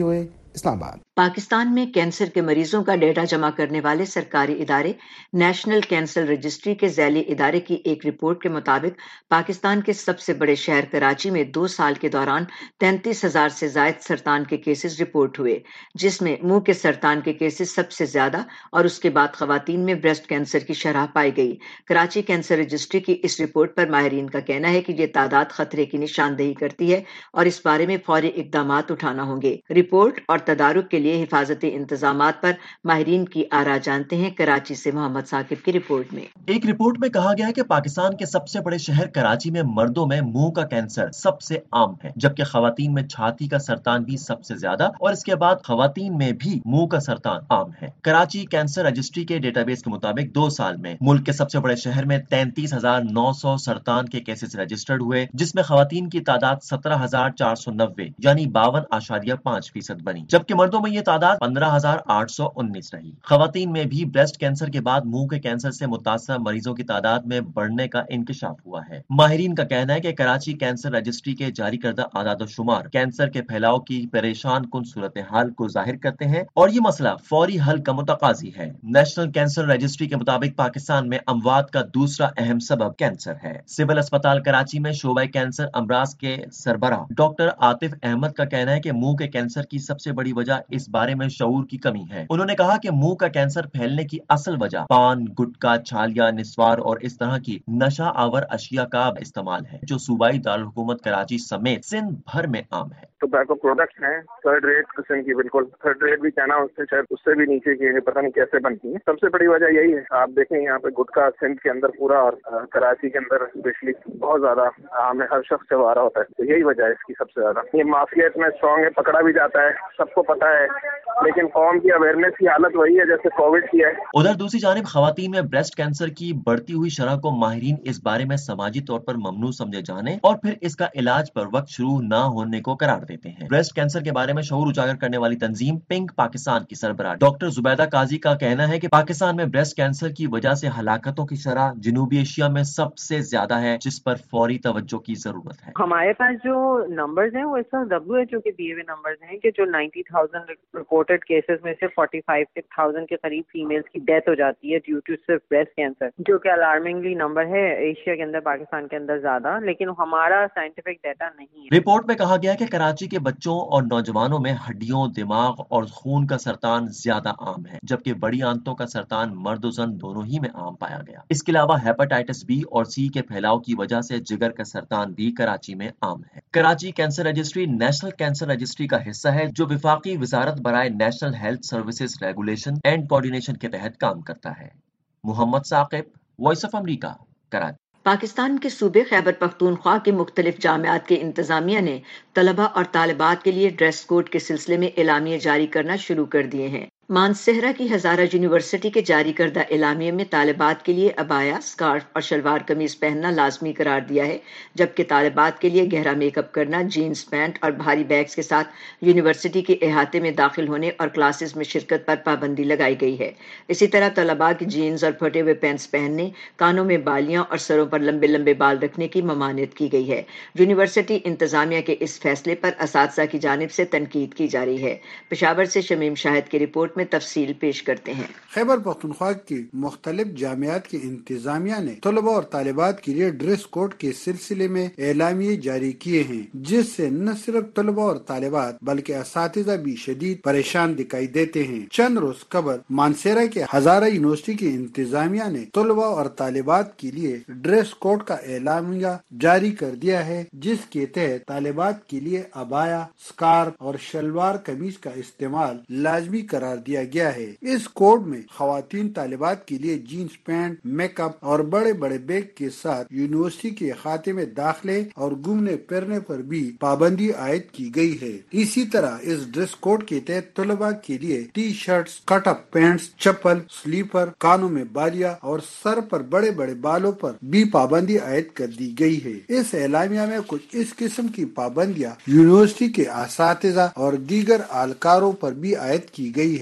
اسلام آباد۔ پاکستان میں کینسر کے مریضوں کا ڈیٹا جمع کرنے والے سرکاری ادارے نیشنل کینسر رجسٹری کے ذیلی ادارے کی ایک رپورٹ کے مطابق پاکستان کے سب سے بڑے شہر کراچی میں دو سال کے دوران تینتیس ہزار سے زائد سرطان کے کیسز رپورٹ ہوئے، جس میں منہ کے سرطان کے کیسز سب سے زیادہ اور اس کے بعد خواتین میں بریسٹ کینسر کی شرح پائی گئی۔ کراچی کینسر رجسٹری کی اس رپورٹ پر ماہرین کا کہنا ہے کہ یہ تعداد خطرے کی نشاندہی کرتی ہے اور اس بارے میں فوری اقدامات اٹھانا ہوں گے۔ رپورٹ اور تدارک کے لیے حفاظتی انتظامات پر ماہرین کی آرا جانتے ہیں کراچی سے محمد ثاقب کی رپورٹ میں۔ ایک رپورٹ میں کہا گیا ہے کہ پاکستان کے سب سے بڑے شہر کراچی میں مردوں میں منہ کا کینسر سب سے عام ہے، جبکہ خواتین میں چھاتی کا سرطان بھی سب سے زیادہ اور اس کے بعد خواتین میں بھی منہ کا سرطان عام ہے۔ کراچی کینسر رجسٹری کے ڈیٹا بیس کے مطابق دو سال میں ملک کے سب سے بڑے شہر میں تینتیس ہزار نو سو سرطان کے کیسز رجسٹرڈ ہوئے، جس میں خواتین کی تعداد سترہ ہزار چار سو نوے یعنی باون اشاریہ پانچ فیصد بنی، جبکہ مردوں میں یہ تعداد پندرہ ہزار آٹھ سو انیس رہی۔ خواتین میں بھی بریسٹ کینسر کے بعد منہ کے کینسر سے متاثرہ مریضوں کی تعداد میں بڑھنے کا انکشاف ہوا ہے۔ ماہرین کا کہنا ہے کہ کراچی کینسر رجسٹری کے جاری کردہ اعداد و شمار کینسر کے پھیلاؤ کی پریشان کن صورتحال کو ظاہر کرتے ہیں اور یہ مسئلہ فوری حل کا متقاضی ہے۔ نیشنل کینسر رجسٹری کے مطابق پاکستان میں اموات کا دوسرا اہم سبب کینسر ہے۔ سول اسپتال کراچی میں شعبہ کینسر امراض کے سربراہ ڈاکٹر عاطف احمد کا کہنا ہے کہ منہ کے کینسر کی سب سے بڑی وجہ اس بارے میں شعور کی کمی ہے۔ انہوں نے کہا کہ منہ کا کینسر پھیلنے کی اصل وجہ پان، گٹکا، چھالیا، نسوار اور اس طرح کی نشہ آور اشیاء کا استعمال ہے، جو صوبائی دارالحکومت کراچی سمیت سندھ بھر میں عام ہے۔ ٹوبیکو پروڈکٹس ہیں تھرڈ ریٹ قسم کی، بالکل تھرڈ ریٹ بھی کہنا اس سے شاید اس سے بھی نیچے کی، پتہ نہیں کیسے بنتی ہیں۔ سب سے بڑی وجہ یہی ہے، آپ دیکھیں یہاں پہ گٹکا سندھ کے اندر پورا اور کراچی کے اندر اسپیشلی بہت زیادہ عام ہے، ہر شخص سے وارا ہوتا ہے، تو یہی وجہ ہے اس کی سب سے زیادہ۔ یہ مافیا اتنا اسٹرانگ ہے، پکڑا بھی جاتا ہے، سب کو پتا ہے، لیکن قوم کی اویئرنیس کی حالت وہی ہے جیسے کووڈ کی ہے۔ ادھر دوسری جانب خواتین میں بریسٹ کینسر کی بڑھتی ہوئی شرح کو ماہرین اس بارے میں سماجی طور پر ممنوع سمجھے جانے اور پھر اس کا علاج پر وقت شروع نہ ہونے کو قرار دیتے ہیں۔ بریسٹ کینسر کے بارے میں شعور اجاگر کرنے والی تنظیم پنک پاکستان کی سربراہ ڈاکٹر زبیدہ قاضی کا کہنا ہے کہ پاکستان میں بریسٹ کینسر کی وجہ سے ہلاکتوں کی شرح جنوبی ایشیا میں سب سے زیادہ ہے، جس پر فوری توجہ کی ضرورت ہے۔ ہمارے پاس جو نمبرز ہیں وہ اس وقت ڈبلیو ایچ او کے دیے ہوئے نمبرز ہیں کہ جو نائنٹی تھاؤزینڈ رپورٹڈ کیسز میں سے فورٹی فائیو تھاؤزینڈ کے قریب فیمیلز کی ڈیتھ ہو جاتی ہے ڈیو ٹو صرف بریسٹ کینسر، جو کہ الارمنگلی نمبر ہے ایشیا کے اندر، پاکستان کے اندر زیادہ، لیکن ہمارا سائنٹیفک ڈیٹا نہیں ہے۔ رپورٹ میں کہا گیا کہ کراچی کے بچوں اور نوجوانوں میں ہڈیوں، دماغ اور خون کا سرطان زیادہ عام ہے، جبکہ بڑی آنتوں کا سرطان مرد و زن دونوں ہی میں عام پایا گیا۔ اس کے علاوہ ہیپاٹائٹس بی اور سی کے پھیلاؤ کی وجہ سے جگر کا سرطان بھی کراچی میں عام ہے۔ Karachi cancer registry national cancer registry کا حصہ ہے، جو وفاقی وزارت برائے national health services regulation and coordination کے تحت کام کرتا ہے۔ Muhammad Saqib, Voice of America, Karachi. Pakistan کے صوبے خیبر پختونخوا کے مختلف جامعات کے انتظامیہ نے طلبہ اور طالبات کے لیے ڈریس کوڈ کے سلسلے میں اعلامیے جاری کرنا شروع کر دیے ہیں۔ مانسہرہ کی ہزارہ یونیورسٹی کے جاری کردہ اعلامیے میں طالبات کے لیے عبایا، سکارف اور شلوار قمیض پہننا لازمی قرار دیا ہے، جبکہ طالبات کے لیے گہرا میک اپ کرنا، جینز پینٹ اور بھاری بیگز کے ساتھ یونیورسٹی کے احاطے میں داخل ہونے اور کلاسز میں شرکت پر پابندی لگائی گئی ہے۔ اسی طرح طلباء کی جینز اور پھٹے ہوئے پینٹس پہننے، کانوں میں بالیاں اور سروں پر لمبے لمبے بال رکھنے کی ممانعت کی گئی ہے۔ یونیورسٹی انتظامیہ کے اس فیصلے پر اساتذہ کی جانب سے تنقید کی جا رہی ہے۔ پشاور سے شمیم شاہد کی رپورٹ میں تفصیل پیش کرتے ہیں۔ خیبر پختونخوا کی مختلف جامعات کی انتظامیہ نے طلباء اور طالبات کے لیے ڈریس کوڈ کے سلسلے میں اعلامیے جاری کیے ہیں، جس سے نہ صرف طلباء اور طالبات بلکہ اساتذہ بھی شدید پریشان دکھائی دیتے ہیں۔ چند روز قبل مانسہرہ کے ہزارہ یونیورسٹی کی انتظامیہ نے طلباء اور طالبات کے لیے ڈریس کوڈ کا اعلامیہ جاری کر دیا ہے، جس کے تحت طالبات کے لیے عبایا، سکارف اور شلوار قمیض کا استعمال لازمی قرار دیا گیا ہے۔ اس کوڈ میں خواتین طالبات کے لیے جینز پینٹ، میک اپ اور بڑے بڑے بیگ کے ساتھ یونیورسٹی کے احاطے میں داخلے اور گھومنے پھرنے پر بھی پابندی عائد کی گئی ہے۔ اسی طرح اس ڈریس کوڈ کے تحت طلباء کے لیے ٹی شرٹس، کٹ اپ پینٹس، چپل، سلیپر، کانوں میں بالیاں اور سر پر بڑے بڑے بالوں پر بھی پابندی عائد کر دی گئی ہے۔ اس اعلامیہ میں کچھ اس قسم کی پابندیاں یونیورسٹی کے اساتذہ اور دیگر اہلکاروں پر بھی عائد کی گئی ہے۔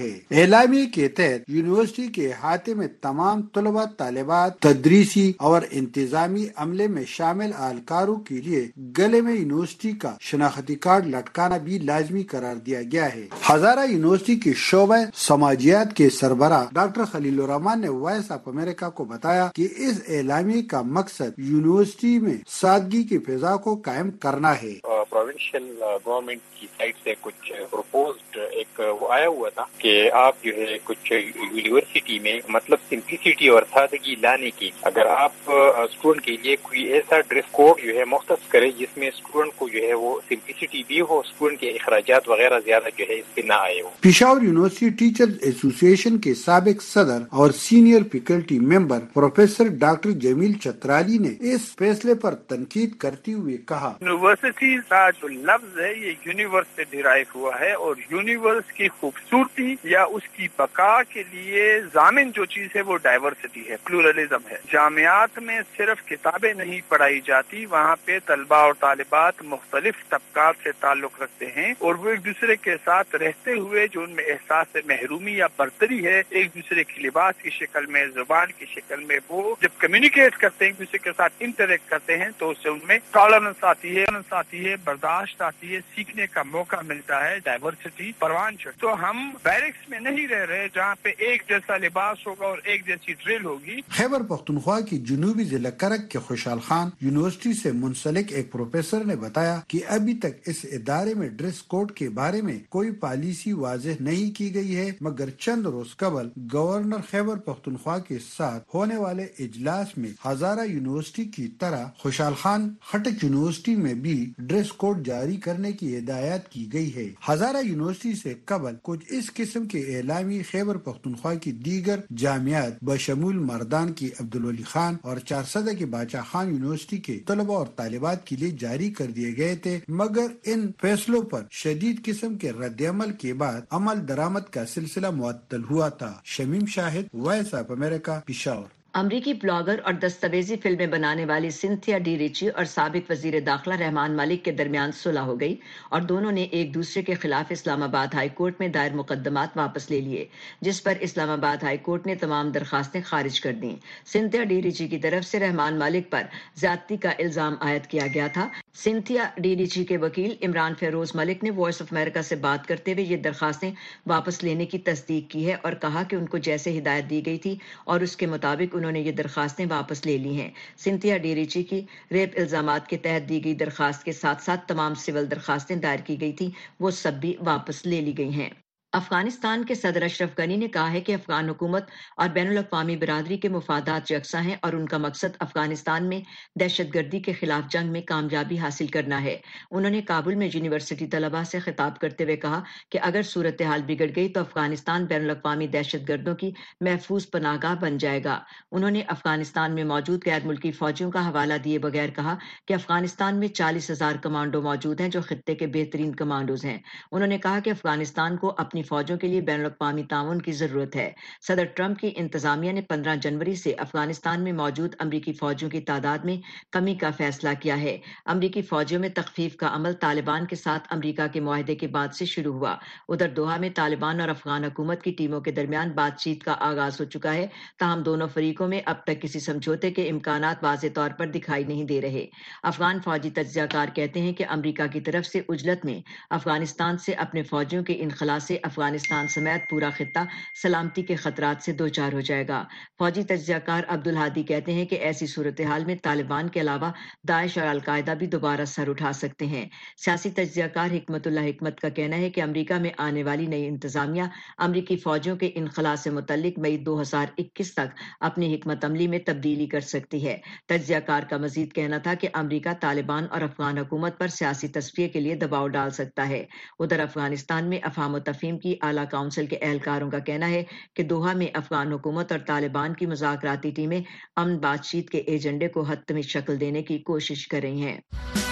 ہے۔ اعلامیے کے تحت یونیورسٹی کے احاطے میں تمام طلباء طالبات تدریسی اور انتظامی عملے میں شامل اہلکاروں کے لیے گلے میں یونیورسٹی کا شناختی کارڈ لٹکانا بھی لازمی قرار دیا گیا ہے۔ ہزارہ یونیورسٹی کے شعبہ سماجیات کے سربراہ ڈاکٹر خلیل الرحمان نے وائس آف امریکہ کو بتایا کہ اس اعلامیے کا مقصد یونیورسٹی میں سادگی کی فضا کو قائم کرنا ہے۔ پروونشل گورنمنٹ کی سائڈ سے کچھ پروپوزڈ ایک وہ آیا ہوا تھا کہ آپ جو ہے کچھ یونیورسٹی میں مطلب سمپلسٹی اور سادگی لانے کی، اگر آپ اسٹوڈنٹ کے لیے کوئی ایسا ڈریس کوڈ جو ہے مختص کرے جس میں اسٹوڈنٹ کو جو ہے وہ سمپلسٹی بھی ہو، اسٹوڈنٹ کے اخراجات وغیرہ زیادہ جو ہے اس پہ نہ آئے ہو۔ پشاور یونیورسٹی ٹیچرز ایسوسی ایشن کے سابق صدر اور senior faculty member professor doctor Jamil Chitrali نے اس فیصلے پر تنقید کرتے ہوئے کہا، یونیورسٹی کا جو لفظ ہے یہ یونیورس سے ڈرائیو ہوا ہے، اور یونیورس کی خوبصورتی یا اس کی بقا کے لیے ضامن جو چیز ہے وہ ڈائیورسٹی ہے، پلورلزم ہے۔ جامعات میں صرف کتابیں نہیں پڑھائی جاتی، وہاں پہ طلباء اور طالبات مختلف طبقات سے تعلق رکھتے ہیں، اور وہ ایک دوسرے کے ساتھ رہتے ہوئے جو ان میں احساس محرومی یا برتری ہے، ایک دوسرے کی لباس کی شکل میں، زبان کی شکل میں، وہ جب کمیونیکیٹ کرتے ہیں، ایک دوسرے کے ساتھ انٹریکٹ کرتے ہیں، تو اس سے ان میں ٹالرنس آتی ہے آتی ہے برداشت آتی ہے، سیکھنے کا موقع ملتا ہے، ڈائیورسٹی پروان چڑھ۔ تو ہم بیرکس میں نہیں رہ رہے جہاں پہ ایک جیسا لباس ہوگا اور ایک جیسی ڈرل ہوگی۔ خیبر پختونخوا کی جنوبی ضلع کرک کے خوشحال خان یونیورسٹی سے منسلک ایک پروفیسر نے بتایا کہ ابھی تک اس ادارے میں ڈریس کوڈ کے بارے میں کوئی پالیسی واضح نہیں کی گئی ہے، مگر چند روز قبل گورنر خیبر پختونخوا کے ساتھ ہونے والے اجلاس میں ہزارہ یونیورسٹی کی طرح خوشحال خان خٹک یونیورسٹی میں بھی ڈریس کوڈ جاری کرنے کی ہدایت کی گئی ہے۔ ہزارہ یونیورسٹی سے قبل کچھ اس قسم کے اعلامی خیبر پختونخوا کی دیگر جامعات بشمول مردان کی عبدالولی خان اور چارسدہ کی باچا خان یونیورسٹی کے طلباء اور طالبات کے لیے جاری کر دیے گئے تھے، مگر ان فیصلوں پر شدید قسم کے رد عمل کے بعد عمل درآمد کا سلسلہ معطل ہوا تھا۔ Shamim Shahid, Voice of America, Peshawar. امریکی بلاگر اور دستاویزی فلمیں بنانے والی سنتھیا ڈی ریچی اور سابق وزیر داخلہ رحمان مالک کے درمیان صلح ہو گئی، اور دونوں نے ایک دوسرے کے خلاف اسلام آباد ہائی کورٹ میں دائر مقدمات واپس لے لیے، جس پر اسلام آباد ہائی کورٹ نے تمام درخواستیں خارج کر دیں۔ سنتھیا ڈی ریچی کی طرف سے رحمان مالک پر زیادتی کا الزام عائد کیا گیا تھا۔ سنتھیا ڈی ریچی کے وکیل عمران فیروز ملک نے وائس آف امریکہ سے بات کرتے ہوئے یہ درخواستیں واپس لینے کی تصدیق کی ہے، اور کہا کہ ان کو جیسے ہدایت دی گئی تھی اور اس کے مطابق انہوں نے یہ درخواستیں واپس لے لی ہیں۔ سنتھیا ڈی ریچی کی ریپ الزامات کے تحت دی گئی درخواست کے ساتھ ساتھ تمام سول درخواستیں دائر کی گئی تھیں، وہ سب بھی واپس لے لی گئی ہیں۔ افغانستان کے صدر اشرف غنی نے کہا ہے کہ افغان حکومت اور بین الاقوامی برادری کے مفادات یکساں ہیں، اور ان کا مقصد افغانستان میں دہشت گردی کے خلاف جنگ میں کامیابی حاصل کرنا ہے۔ انہوں نے کابل میں یونیورسٹی طلباء سے خطاب کرتے ہوئے کہا کہ اگر صورتحال بگڑ گئی تو افغانستان بین الاقوامی دہشت گردوں کی محفوظ پناہ گاہ بن جائے گا۔ انہوں نے افغانستان میں موجود غیر ملکی فوجیوں کا حوالہ دیے بغیر کہا کہ افغانستان میں چالیس ہزار کمانڈو موجود ہیں جو خطے کے بہترین کمانڈوز ہیں۔ انہوں نے کہا کہ افغانستان کو اپنی فوجوں کے لیے بین الاقوامی تعاون کی ضرورت ہے۔ صدر ٹرمپ کی انتظامیہ نے پندرہ جنوری سے افغانستان میں موجود امریکی فوجیوں کی تعداد میں کمی کا فیصلہ کیا ہے۔ امریکی فوجیوں میں تخفیف کا عمل طالبان کے ساتھ امریکہ کے معاہدے کے بعد سے شروع ہوا۔ ادھر دوحہ میں طالبان اور افغان حکومت کی ٹیموں کے درمیان بات چیت کا آغاز ہو چکا ہے، تاہم دونوں فریقوں میں اب تک کسی سمجھوتے کے امکانات واضح طور پر دکھائی نہیں دے رہے۔ افغان فوجی تجزیہ کار کہتے ہیں کہ امریکہ کی طرف سے عجلت میں افغانستان سے اپنے فوجیوں کے انخلاء سے افغانستان سمیت پورا خطہ سلامتی کے خطرات سے دوچار ہو جائے گا۔ فوجی تجزیہ کار عبدالہادی کہتے ہیں کہ ایسی صورتحال میں طالبان کے علاوہ داعش اور القاعدہ بھی دوبارہ سر اٹھا سکتے ہیں۔ سیاسی تجزیہ کار حکمت اللہ حکمت کا کہنا ہے کہ امریکہ میں آنے والی نئی انتظامیہ امریکی فوجیوں کے انخلاء سے متعلق مئی دو ہزار اکیس تک اپنی حکمت عملی میں تبدیلی کر سکتی ہے۔ تجزیہ کار کا مزید کہنا تھا کہ امریکہ طالبان اور افغان حکومت پر سیاسی تصفیے کے لیے دباؤ ڈال سکتا ہے۔ ادھر افغانستان میں افہام و تفہیم کی اعلیٰ کونسل کے اہلکاروں کا کہنا ہے کہ دوحہ میں افغان حکومت اور طالبان کی مذاکراتی ٹیمیں امن بات چیت کے ایجنڈے کو حتمی شکل دینے کی کوشش کر رہی ہیں۔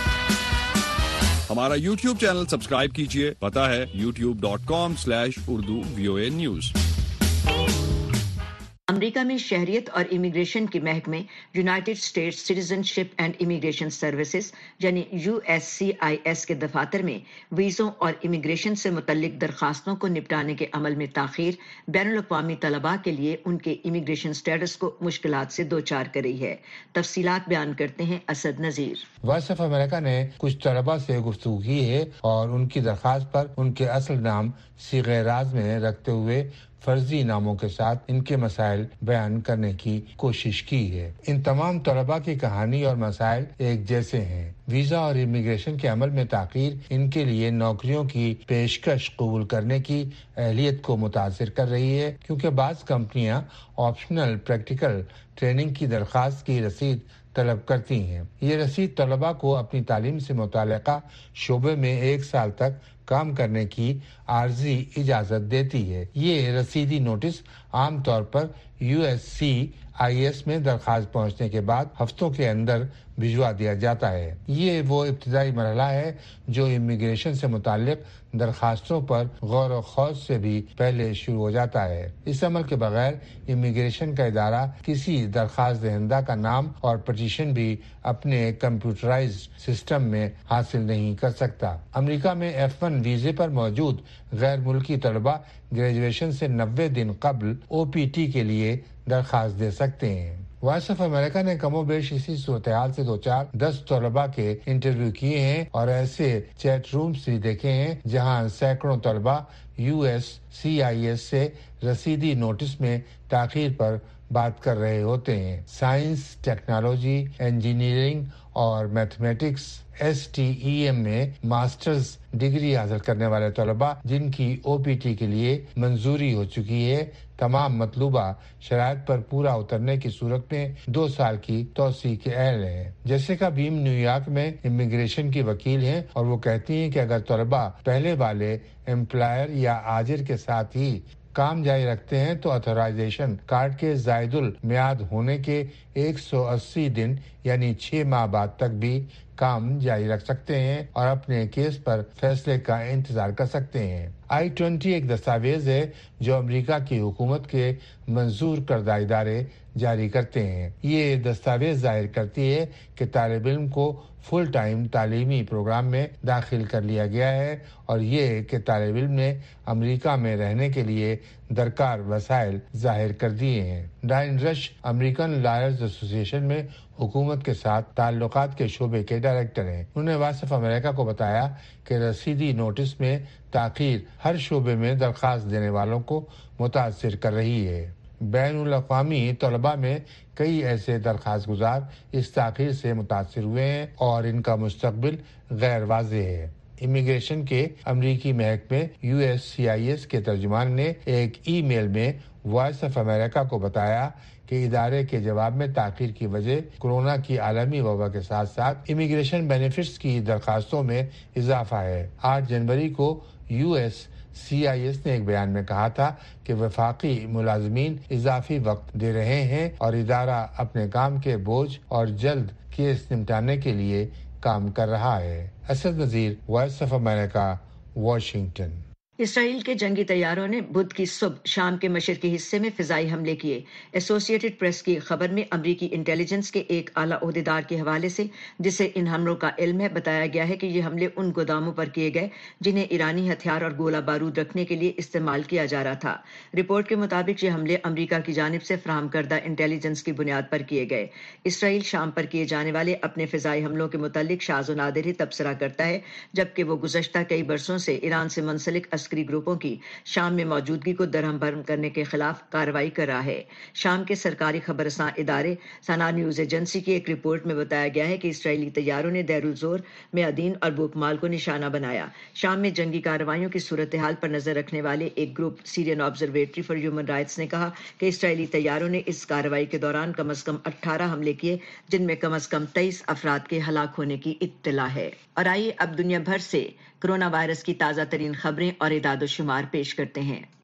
ہمارا یوٹیوب چینل سبسکرائب کیجیے، پتہ ہے YouTube dot com slash Urdu V O A news. America میں شہریت اور امیگریشن کے محکمے United States citizenship and immigration services یعنی U S C I S کے دفاتر میں ویزوں اور امیگریشن سے متعلق درخواستوں کو نپٹانے کے عمل میں تاخیر بین الاقوامی طلباء کے لیے ان کے امیگریشن سٹیٹس کو مشکلات سے دوچار کر رہی ہے۔ تفصیلات بیان کرتے ہیں Asad Nazir. Voice of America نے کچھ طلباء سے گفتگو کی ہے اور ان کی درخواست پر ان کے اصل نام صیغہ راز میں رکھتے ہوئے فرضی ناموں کے ساتھ ان کے مسائل بیان کرنے کی کوشش کی ہے۔ ان تمام طلباء کی کہانی اور مسائل ایک جیسے ہیں۔ ویزا اور امیگریشن کے عمل میں تاخیر ان کے لیے نوکریوں کی پیشکش قبول کرنے کی اہلیت کو متاثر کر رہی ہے، کیونکہ بعض کمپنیاں آپشنل پریکٹیکل ٹریننگ کی درخواست کی رسید طلب کرتی ہیں۔ یہ رسید طلباء کو اپنی تعلیم سے متعلقہ شعبے میں ایک سال تک کام کرنے کی عارضی اجازت دیتی ہے۔ یہ رسیدی نوٹس عام طور پر U S C I S میں درخواست پہنچنے کے بعد ہفتوں کے اندر بھجوا دیا جاتا ہے۔ یہ وہ ابتدائی مرحلہ ہے جو امیگریشن سے متعلق درخواستوں پر غور و خوض سے بھی پہلے شروع ہو جاتا ہے۔ اس عمل کے بغیر امیگریشن کا ادارہ کسی درخواست دہندہ کا نام اور پٹیشن بھی اپنے کمپیوٹرائزڈ سسٹم میں حاصل نہیں کر سکتا۔ امریکہ میں ایف ون ویزے پر موجود غیر ملکی طلباء گریجویشن سے نوے دن قبل او پی ٹی کے لیے درخواست دے سکتے ہیں۔ وائس آف امریکہ نے کم و بیش اسی صورتحال سے دوچار دس طلباء کے انٹرویو کیے ہیں اور ایسے چیٹ رومز بھی دیکھے ہیں جہاں سینکڑوں طلباء U S C I S سے رسیدی نوٹس میں تاخیر پر بات کر رہے ہوتے ہیں۔ سائنس، ٹیکنالوجی، انجینئرنگ اور mathematics S T E M میں ماسٹرز ڈگری حاصل کرنے والے طلباء جن کی او پی ٹی کے لیے منظوری ہو چکی ہے، تمام مطلوبہ شرائط پر پورا اترنے کی صورت میں دو سال کی توسیع کے اہل ہیں۔ جیسیکا بیم نیو یارک میں امیگریشن کی وکیل ہیں اور وہ کہتی ہیں کہ اگر طلباء پہلے والے امپلائر یا آجر کے ساتھ ہی کام جاری رکھتے ہیں تو اتھورائزیشن کارڈ کے زائد المیعاد ہونے کے ایک سو اسی دن یعنی چھ ماہ بعد تک بھی کام جاری رکھ سکتے ہیں اور اپنے کیس پر فیصلے کا انتظار کر سکتے ہیں۔ آئی ٹوینٹی ایک دستاویز ہے جو امریکہ کی حکومت کے منظور کردہ ادارے جاری کرتے ہیں۔ یہ دستاویز ظاہر کرتی ہے کہ طالب علم کو فل ٹائم تعلیمی پروگرام میں داخل کر لیا گیا ہے اور یہ کہ طالب علم نے امریکہ میں رہنے کے لیے درکار وسائل ظاہر کر دیے ہیں۔ ڈائن رش امریکن لائرز ایسوسی ایشن میں حکومت کے ساتھ تعلقات کے شعبے کے ڈائریکٹر ہیں۔ انہوں نے وائس آف امریکہ کو بتایا کہ رسیدی نوٹس میں تاخیر ہر شعبے میں درخواست دینے والوں کو متاثر کر رہی ہے۔ بین الاقوامی طلباء میں کئی ایسے درخواست گزار اس تاخیر سے متاثر ہوئے ہیں اور ان کا مستقبل غیر واضح ہے۔ امیگریشن کے امریکی محکمے U S C I S کے ترجمان نے ایک ای میل میں وائس آف امریکہ کو بتایا کہ ادارے کے جواب میں تاخیر کی وجہ کورونا کی عالمی وبا کے ساتھ ساتھ امیگریشن بینیفٹس کی درخواستوں میں اضافہ ہے۔ آٹھ جنوری کو U S C I S نے ایک بیان میں کہا تھا کہ وفاقی ملازمین اضافی وقت دے رہے ہیں اور ادارہ اپنے کام کے بوجھ اور جلد کیس نمٹانے کے لیے کام کر رہا ہے۔ Asad Nazir, Voice of America, Washington. Israel کے جنگی طیاروں نے بدھ کی صبح شام کے مشرقی حصے میں فضائی حملے کیے۔ ایسوسی ایٹڈ پریس کی خبر میں امریکی انٹیلیجنس کے ایک اعلیٰ عہدیدار کے حوالے سے جسے ان حملوں کا علم ہے بتایا گیا ہے کہ یہ حملے ان گوداموں پر کیے گئے جنہیں ایرانی ہتھیار اور گولہ بارود رکھنے کے لیے استعمال کیا جا رہا تھا۔ رپورٹ کے مطابق یہ حملے امریکہ کی جانب سے فراہم کردہ انٹیلیجنس کی بنیاد پر کیے گئے۔ اسرائیل شام پر کیے جانے والے اپنے فضائی حملوں کے متعلق شاذ و نادر ہی تبصرہ کرتا ہے، جبکہ وہ گزشتہ کئی برسوں سے ایران سے منسلک عسکری گروپوں کی شام میں موجودگی کو درہم بھرم کرنے کے خلاف کارروائی کر رہا ہے۔ شام کے سرکاری خبر رساں ادارے سنا نیوز ایجنسی کی ایک رپورٹ میں بتایا گیا ہے کہ اسرائیلی طیاروں نے دیر الزور میں عدین اور بوکمال کو نشانہ بنایا۔ شام میں جنگی کارروائیوں کی صورتحال پر نظر رکھنے والے ایک group Syrian Observatory for Human Rights نے کہا کہ اسرائیلی طیاروں نے اس کارروائی کے دوران کم از کم اٹھارہ حملے کیے جن میں کم از کم تیئیس افراد کے ہلاک ہونے کی اطلاع ہے۔ اور آئیے اب دنیا بھر سے کرونا وائرس کی تازہ ترین خبریں اور اعداد و شمار پیش کرتے ہیں۔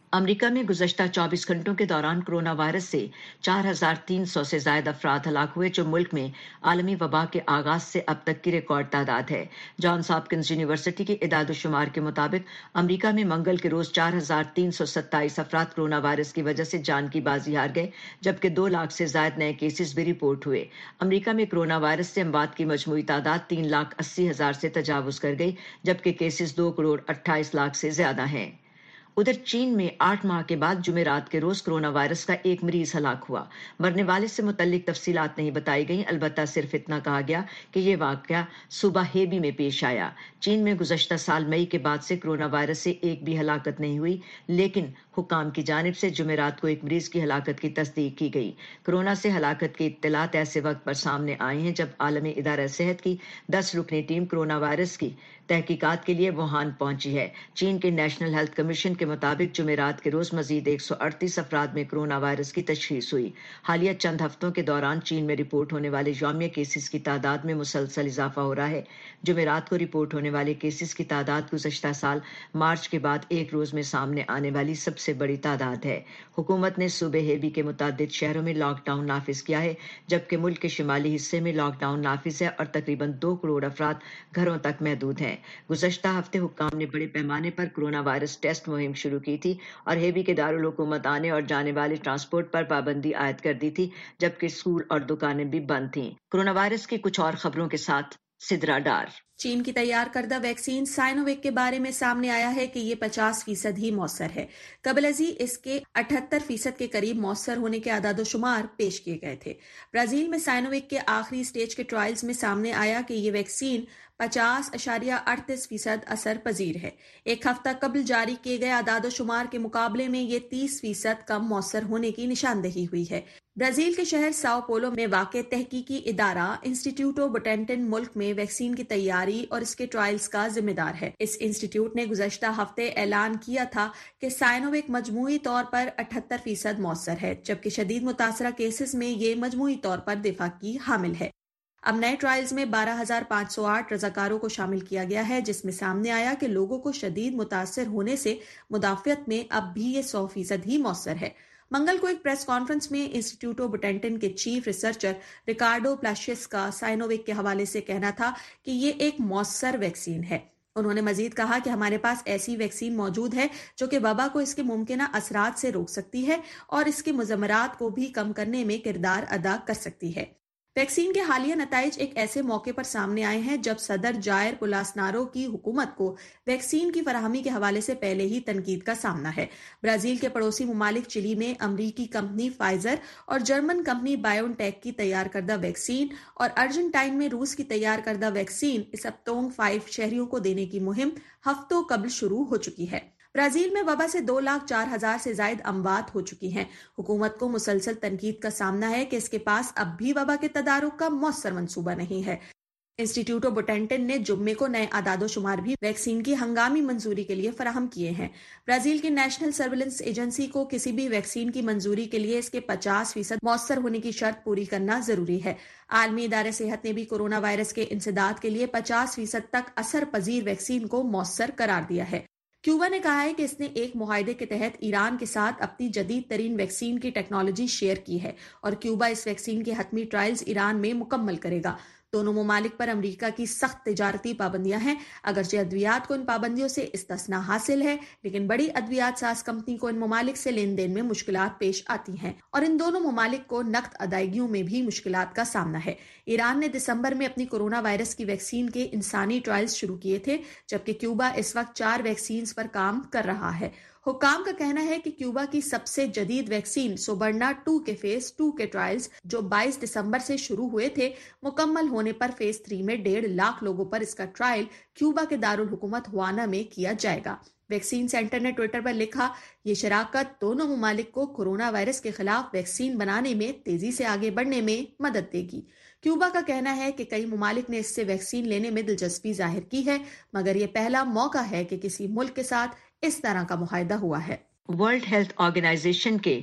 امریکہ میں گزشتہ چوبیس گھنٹوں کے دوران کرونا وائرس سے چار ہزار تین سو سے زائد افراد ہلاک ہوئے، جو ملک میں عالمی وبا کے آغاز سے اب تک کی ریکارڈ تعداد ہے۔ جانس ہاپکنز یونیورسٹی کے اعداد و شمار کے مطابق امریکہ میں منگل کے روز چار ہزار تین سو ستائیس افراد کرونا وائرس کی وجہ سے جان کی بازی ہار گئے، جبکہ دو لاکھ سے زائد نئے کیسز بھی رپورٹ ہوئے۔ امریکہ میں کرونا وائرس سے اموات کی مجموعی تعداد تین لاکھ اسی ہزار سے تجاوز کر گئی، جبکہ کیسز دو کروڑ اٹھائیس لاکھ سے زیادہ ہیں۔ ادھر چین میں آٹھ ماہ کے بعد جمعرات کے روز کرونا وائرس کا ایک مریض ہلاک ہوا۔ مرنے والے سے متعلق تفصیلات نہیں بتائی گئیں، البتہ صرف اتنا کہا گیا کہ یہ واقعہ صوبہ ہیبی میں پیش آیا۔ چین میں گزشتہ سال مئی کے بعد سے کرونا وائرس سے ایک بھی ہلاکت نہیں ہوئی، لیکن حکام کی جانب سے جمعرات کو ایک مریض کی ہلاکت کی تصدیق کی گئی۔ کرونا سے ہلاکت کی اطلاعات ایسے وقت پر سامنے آئے ہیں جب عالمی ادارہ صحت کی دس رکنی ٹیم کرونا وائرس کی تحقیقات کے لیے ووہان پہنچی ہے۔ چین کے نیشنل ہیلتھ کمیشن کے مطابق جمعرات کے روز مزید ایک سو اڑتیس افراد میں کرونا وائرس کی تشخیص ہوئی۔ حالیہ چند ہفتوں کے دوران چین میں رپورٹ ہونے والے یومیہ کیسز کی تعداد میں مسلسل اضافہ ہو رہا ہے۔ جمعرات کو رپورٹ ہونے والے کیسز کی تعداد گزشتہ سال مارچ کے بعد ایک روز میں سامنے آنے والی سب سے بڑی تعداد ہے۔ حکومت نے صوبے ہیبی کے متعدد شہروں میں لاک ڈاؤن نافذ کیا ہے، جبکہ ملک کے شمالی حصے میں لاک ڈاؤن نافذ ہے اور تقریباً دو کروڑ افراد گھروں تک محدود ہیں۔ گزشتہ ہفتے حکام نے بڑے پیمانے پر کرونا وائرس ٹیسٹ مہم شروع کی تھی اور ہیبی کے دارالحکومت آنے اور جانے والے ٹرانسپورٹ پر پابندی عائد کر دی تھی، جبکہ اسکول اور دکانیں بھی بند تھیں۔ کرونا وائرس کی کچھ اور خبروں کے ساتھ سدرا ڈار۔ چین کی تیار کردہ ویکسین سائنوویک کے بارے میں سامنے آیا ہے کہ یہ پچاس فیصد ہی مؤثر ہے۔ قبل ازیں اس کے اٹھہتر فیصد کے قریب مؤثر ہونے کے اعداد و شمار پیش کیے گئے تھے۔ برازیل میں سائنوویک کے آخری سٹیج کے ٹرائلز میں سامنے آیا کہ یہ ویکسین پچاس اشاریہ اڑتیس فیصد اثر پذیر ہے۔ ایک ہفتہ قبل جاری کیے گئے اعداد و شمار کے مقابلے میں یہ تیس فیصد کم مؤثر ہونے کی نشاندہی ہوئی ہے۔ برازیل کے شہر ساؤ پولو میں واقع تحقیقی ادارہ انسٹیٹیوٹو بوٹینٹن ملک میں ویکسین کی تیاری اور اس کے ٹرائلز کا ذمہ دار ہے۔ اس انسٹیٹیوٹ نے گزشتہ ہفتے اعلان کیا تھا کہ سائنوویک مجموعی طور پر اٹھہتر فیصد مؤثر ہے، جبکہ شدید متاثرہ کیسز میں یہ مجموعی طور پر دفاع کی حامل ہے۔ اب نئے ٹرائلز میں بارہ ہزار پانچ سو آٹھ رضاکاروں کو شامل کیا گیا ہے، جس میں سامنے آیا کہ لوگوں کو شدید متاثر ہونے سے مدافعت میں اب بھی یہ سو فیصد ہی مؤثر ہے۔ منگل کو ایک پریس کانفرنس میں انسٹیٹیوٹو بوٹینٹن کے چیف ریسرچر ریکارڈو پلاشیس کا سائنوویک کے حوالے سے کہنا تھا کہ یہ ایک مؤثر ویکسین ہے۔ انہوں نے مزید کہا کہ ہمارے پاس ایسی ویکسین موجود ہے جو کہ وبا کو اس کے ممکنہ اثرات سے روک سکتی ہے اور اس کے مضمرات کو بھی کم کرنے میں کردار ادا کر سکتی ہے۔ ویکسین کے حالیہ نتائج ایک ایسے موقع پر سامنے آئے ہیں جب صدر جائر بولاسنارو کی حکومت کو ویکسین کی فراہمی کے حوالے سے پہلے ہی تنقید کا سامنا ہے۔ برازیل کے پڑوسی ممالک چلی میں امریکی کمپنی فائزر اور جرمن کمپنی بائیون ٹیک کی تیار کردہ ویکسین اور ارجنٹائن میں روس کی تیار کردہ ویکسین اسپتونگ فائیو شہریوں کو دینے کی مہم ہفتوں قبل شروع ہو چکی ہے۔ برازیل میں وبا سے دو لاکھ چار ہزار سے زائد اموات ہو چکی ہیں۔ حکومت کو مسلسل تنقید کا سامنا ہے کہ اس کے پاس اب بھی وبا کے تدارک کا مؤثر منصوبہ نہیں ہے۔ انسٹیٹیوٹو بوٹینٹن نے جمعے کو نئے اعداد و شمار بھی ویکسین کی ہنگامی منظوری کے لیے فراہم کیے ہیں۔ برازیل کی نیشنل سرویلنس ایجنسی کو کسی بھی ویکسین کی منظوری کے لیے اس کے پچاس فیصد مؤثر ہونے کی شرط پوری کرنا ضروری ہے۔ عالمی ادارہ صحت نے بھی کورونا وائرس کے انسداد کے لیے پچاس فیصد تک اثر پذیر ویکسین کو مؤثر قرار دیا ہے۔ کیوبا نے کہا ہے کہ اس نے ایک معاہدے کے تحت ایران کے ساتھ اپنی جدید ترین ویکسین کی ٹیکنالوجی شیئر کی ہے اور کیوبا اس ویکسین کے حتمی ٹرائلز ایران میں مکمل کرے گا۔ دونوں ممالک پر امریکہ کی سخت تجارتی پابندیاں ہیں، اگرچہ ادویات کو ان پابندیوں سے استثناء حاصل ہے، لیکن بڑی ادویات ساز کمپنی کو ان ممالک سے لین دین میں مشکلات پیش آتی ہیں اور ان دونوں ممالک کو نقد ادائیگیوں میں بھی مشکلات کا سامنا ہے۔ ایران نے دسمبر میں اپنی کورونا وائرس کی ویکسین کے انسانی ٹرائلز شروع کیے تھے، جبکہ کیوبا اس وقت چار ویکسینز پر کام کر رہا ہے۔ حکام کا کہنا ہے کہ کیوبا کی سب سے جدید ویکسین سوبرنا ٹو کے فیز ٹو کے ٹرائلز جو بائیس دسمبر سے شروع ہوئے تھے، مکمل ہونے پر فیز تھری میں ڈیڑھ لاکھ لوگوں پر اس کا ٹرائل کیوبا کے دارالحکومت ہوانا میں کیا جائے گا۔ ویکسین سینٹر نے ٹویٹر پر لکھا، یہ شراکت دونوں ممالک کو کورونا وائرس کے خلاف ویکسین بنانے میں تیزی سے آگے بڑھنے میں مدد دے گی۔ کیوبا کا کہنا ہے کہ کئی ممالک نے اس سے ویکسین لینے میں دلچسپی ظاہر کی ہے، مگر یہ پہلا موقع ہے کہ کسی ملک کے ساتھ اس طرح کا معاہدہ ہوا ہے۔ ورلڈ ہیلتھ آرگنائزیشن کے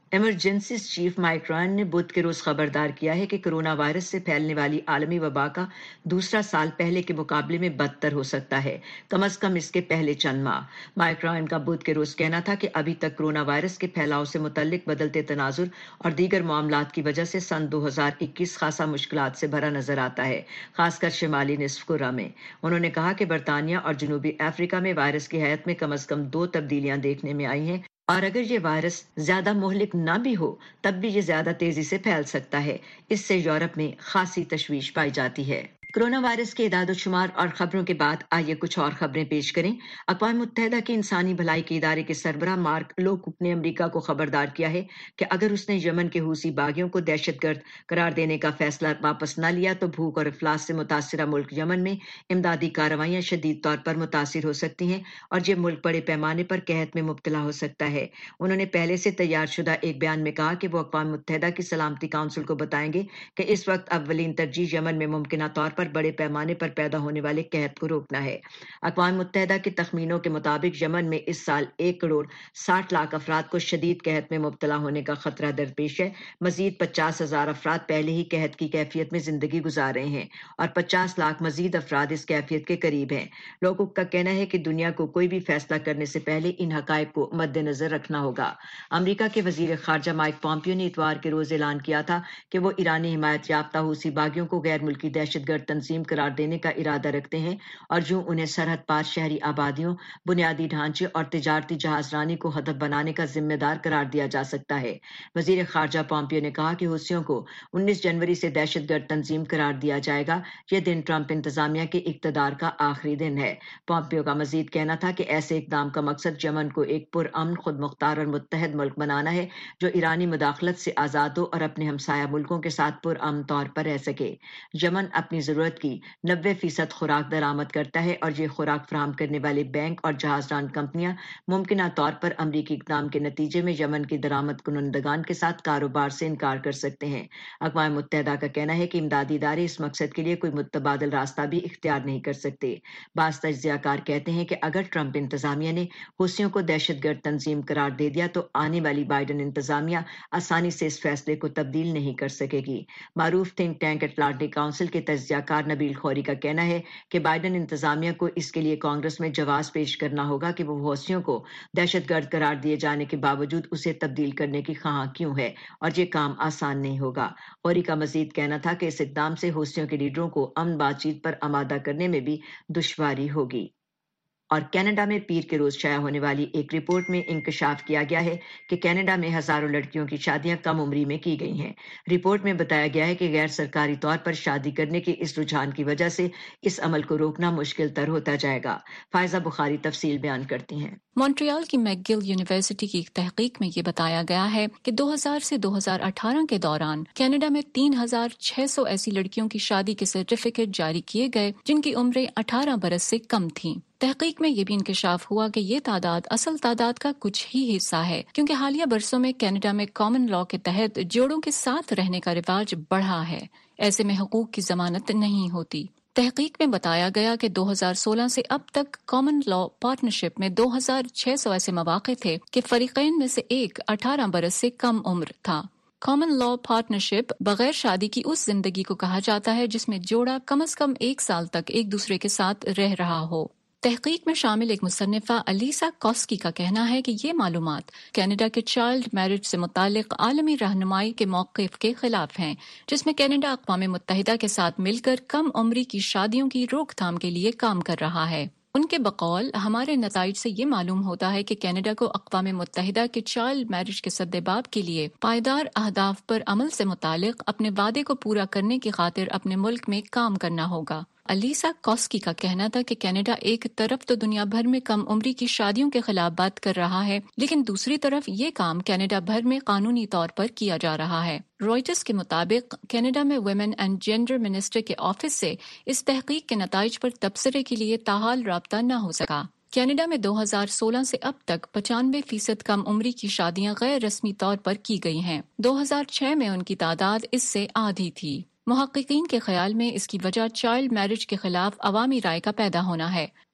ایمرجنسیز چیف مائک رائن نے بدھ کے روز خبردار کیا ہے کہ کورونا وائرس سے پھیلنے والی عالمی وبا کا دوسرا سال پہلے کے مقابلے میں بدتر ہو سکتا ہے، کم از کم اس کے پہلے چند ماہ۔ مائک رائن کا بدھ کے روز کہنا تھا کہ ابھی تک کورونا وائرس کے پھیلاؤ سے متعلق بدلتے تناظر اور دیگر معاملات کی وجہ سے سن دو ہزار اکیس خاصا مشکلات سے بھرا نظر آتا ہے، خاص کر شمالی نصف کرہ میں۔ انہوں نے کہا کہ برطانیہ اور جنوبی افریقہ میں وائرس کی حیات میں کم از کم دو تبدیلیاں دیکھنے میں آئی ہیں، اور اگر یہ وائرس زیادہ مہلک نہ بھی ہو تب بھی یہ زیادہ تیزی سے پھیل سکتا ہے۔ اس سے یورپ میں خاصی تشویش پائی جاتی ہے۔ کورونا وائرس کے اعداد و شمار اور خبروں کے بعد آئیے کچھ اور خبریں پیش کریں۔ اقوام متحدہ کے انسانی بھلائی کے ادارے کے سربراہ مارک لوکوک نے امریکہ کو خبردار کیا ہے کہ اگر اس نے یمن کے حوثی باغیوں کو دہشت گرد قرار دینے کا فیصلہ واپس نہ لیا تو بھوک اور افلاس سے متاثرہ ملک یمن میں امدادی کارروائیاں شدید طور پر متاثر ہو سکتی ہیں اور یہ ملک بڑے پیمانے پر قحط میں مبتلا ہو سکتا ہے۔ انہوں نے پہلے سے تیار شدہ ایک بیان میں کہا کہ وہ اقوام متحدہ کی سلامتی کونسل کو بتائیں گے کہ اس وقت اولین ترجیح یمن میں ممکنہ طور پر بڑے پیمانے پر پیدا ہونے والے قحط کو روکنا ہے۔ اقوام متحدہ کے تخمینوں کے مطابق یمن میں اس سال ایک کروڑ ساٹھ لاکھ افراد کو شدید قحط میں مبتلا ہونے کا خطرہ درپیش ہے۔ مزید پچاس ہزار افراد پہلے ہی قحط کی کیفیت میں زندگی گزار رہے ہیں اور پچاس لاکھ مزید افراد اس کیفیت کے قریب ہیں۔ لوگوں کا کہنا ہے کہ دنیا کو کوئی بھی فیصلہ کرنے سے پہلے ان حقائق کو مد نظر رکھنا ہوگا۔ امریکہ کے وزیر خارجہ مائک پومپیو نے اتوار کے روز اعلان کیا تھا کہ وہ ایرانی حمایت یافتہ حوثی باغیوں کو غیر ملکی دہشت گرد تنظیم قرار دینے کا ارادہ رکھتے ہیں اور جو انہیں سرحد پار شہری آبادیوں، بنیادی ڈھانچے اور تجارتی جہاز رانی کو ہدف بنانے کا ذمہ دار قرار دیا جا سکتا ہے۔ وزیر خارجہ پومپیو نے کہا کہ حوثیوں کو انیس جنوری سے دہشت گرد تنظیم قرار دیا جائے گا۔ یہ دن ٹرمپ انتظامیہ کے اقتدار کا آخری دن ہے۔ پومپیو کا مزید کہنا تھا کہ ایسے اقدام کا مقصد یمن کو ایک پرامن، خود مختار اور متحد ملک بنانا ہے جو ایرانی مداخلت سے آزاد ہو اور اپنے ہمسایہ ملکوں کے ساتھ پرامن طور پر رہ سکے۔ یمن اپنی ضرورت کی نوے فیصد خوراک درآمد کرتا ہے اور یہ خوراک فراہم کرنے والے بینک اور جہاز ران کمپنیاں ممکنہ طور پر امریکی اقدام کے نتیجے میں یمن کے درآمد کنندگان کے ساتھ کاروبار سے انکار کر سکتے ہیں۔ اقوام متحدہ کا کہنا ہے کہ امدادی ادارے اس مقصد کے لیے کوئی متبادل راستہ بھی اختیار نہیں کر سکتے۔ بعض تجزیہ کار کہتے ہیں کہ اگر ٹرمپ انتظامیہ نے حوثیوں کو دہشت گرد تنظیم قرار دے دیا تو آنے والی بائیڈن انتظامیہ آسانی سے اس فیصلے کو تبدیل نہیں کر سکے گی۔ معروف تھنک ٹینک اٹلانٹک کونسل کے تجزیہ کار نبیل خوری کا کہنا ہے کہ بائیڈن انتظامیہ کو اس کے لیے کانگریس میں جواز پیش کرنا ہوگا کہ وہ حوثیوں کو دہشت گرد قرار دیے جانے کے باوجود اسے تبدیل کرنے کی خواہاں کیوں ہے، اور یہ کام آسان نہیں ہوگا۔ خوری کا مزید کہنا تھا کہ اس اقدام سے حوثیوں کے لیڈروں کو امن بات چیت پر آمادہ کرنے میں بھی دشواری ہوگی۔ اور کینیڈا میں پیر کے روز شائع ہونے والی ایک رپورٹ میں انکشاف کیا گیا ہے کہ کینیڈا میں ہزاروں لڑکیوں کی شادیاں کم عمری میں کی گئی ہیں۔ رپورٹ میں بتایا گیا ہے کہ غیر سرکاری طور پر شادی کرنے کے اس رجحان کی وجہ سے اس عمل کو روکنا مشکل تر ہوتا جائے گا۔ فائزہ بخاری تفصیل بیان کرتی ہیں۔ مونٹریال کی میک گل یونیورسٹی کی ایک تحقیق میں یہ بتایا گیا ہے کہ دو ہزار سے دو ہزار اٹھارہ کے دوران کینیڈا میں تین ہزار چھ سو ایسی لڑکیوں کی شادی کے سرٹیفکیٹ جاری کیے گئے جن کی عمریں اٹھارہ برس سے کم تھیں۔ تحقیق میں یہ بھی انکشاف ہوا کہ یہ تعداد اصل تعداد کا کچھ ہی حصہ ہے، کیونکہ حالیہ برسوں میں کینیڈا میں کامن لاء کے تحت جوڑوں کے ساتھ رہنے کا رواج بڑھا ہے۔ ایسے میں حقوق کی ضمانت نہیں ہوتی۔ تحقیق میں بتایا گیا کہ دو ہزار سولہ سے اب تک کامن لاء پارٹنرشپ میں دو ہزار چھ سو ایسے مواقع تھے کہ فریقین میں سے ایک اٹھارہ برس سے کم عمر تھا۔ کامن لاء پارٹنرشپ بغیر شادی کی اس زندگی کو کہا جاتا ہے جس میں جوڑا کم از کم ایک سال تک ایک دوسرے کے ساتھ رہ رہا ہو۔ تحقیق میں شامل ایک مصنفہ الیسا کاسکی کا کہنا ہے کہ یہ معلومات کینیڈا کے چائلڈ میرج سے متعلق عالمی رہنمائی کے موقف کے خلاف ہیں، جس میں کینیڈا اقوام متحدہ کے ساتھ مل کر کم عمری کی شادیوں کی روک تھام کے لیے کام کر رہا ہے۔ ان کے بقول ہمارے نتائج سے یہ معلوم ہوتا ہے کہ کینیڈا کو اقوام متحدہ کے چائلڈ میرج کے سدباب کے لیے پائیدار اہداف پر عمل سے متعلق اپنے وعدے کو پورا کرنے کی خاطر اپنے ملک میں کام کرنا ہوگا۔ الیسا کاسکی کا کہنا تھا کہ کینیڈا ایک طرف تو دنیا بھر میں کم عمری کی شادیوں کے خلاف بات کر رہا ہے، لیکن دوسری طرف یہ کام کینیڈا بھر میں قانونی طور پر کیا جا رہا ہے۔ رائٹرز کے مطابق کینیڈا میں ویمن اینڈ جینڈر منسٹر کے آفس سے اس تحقیق کے نتائج پر تبصرے کے لیے تاحال رابطہ نہ ہو سکا۔ کینیڈا میں دو ہزار سولہ سے اب تک پچانوے فیصد کم عمری کی شادیاں غیر رسمی طور پر کی گئی ہیں۔ دو ہزار چھ میں ان کی تعداد اس سے آدھی تھی۔ محققین کے خیال میں اس کی وجہ چائلڈ میرج کے خلاف عوامی رائے کا پیدا ہونا ہے۔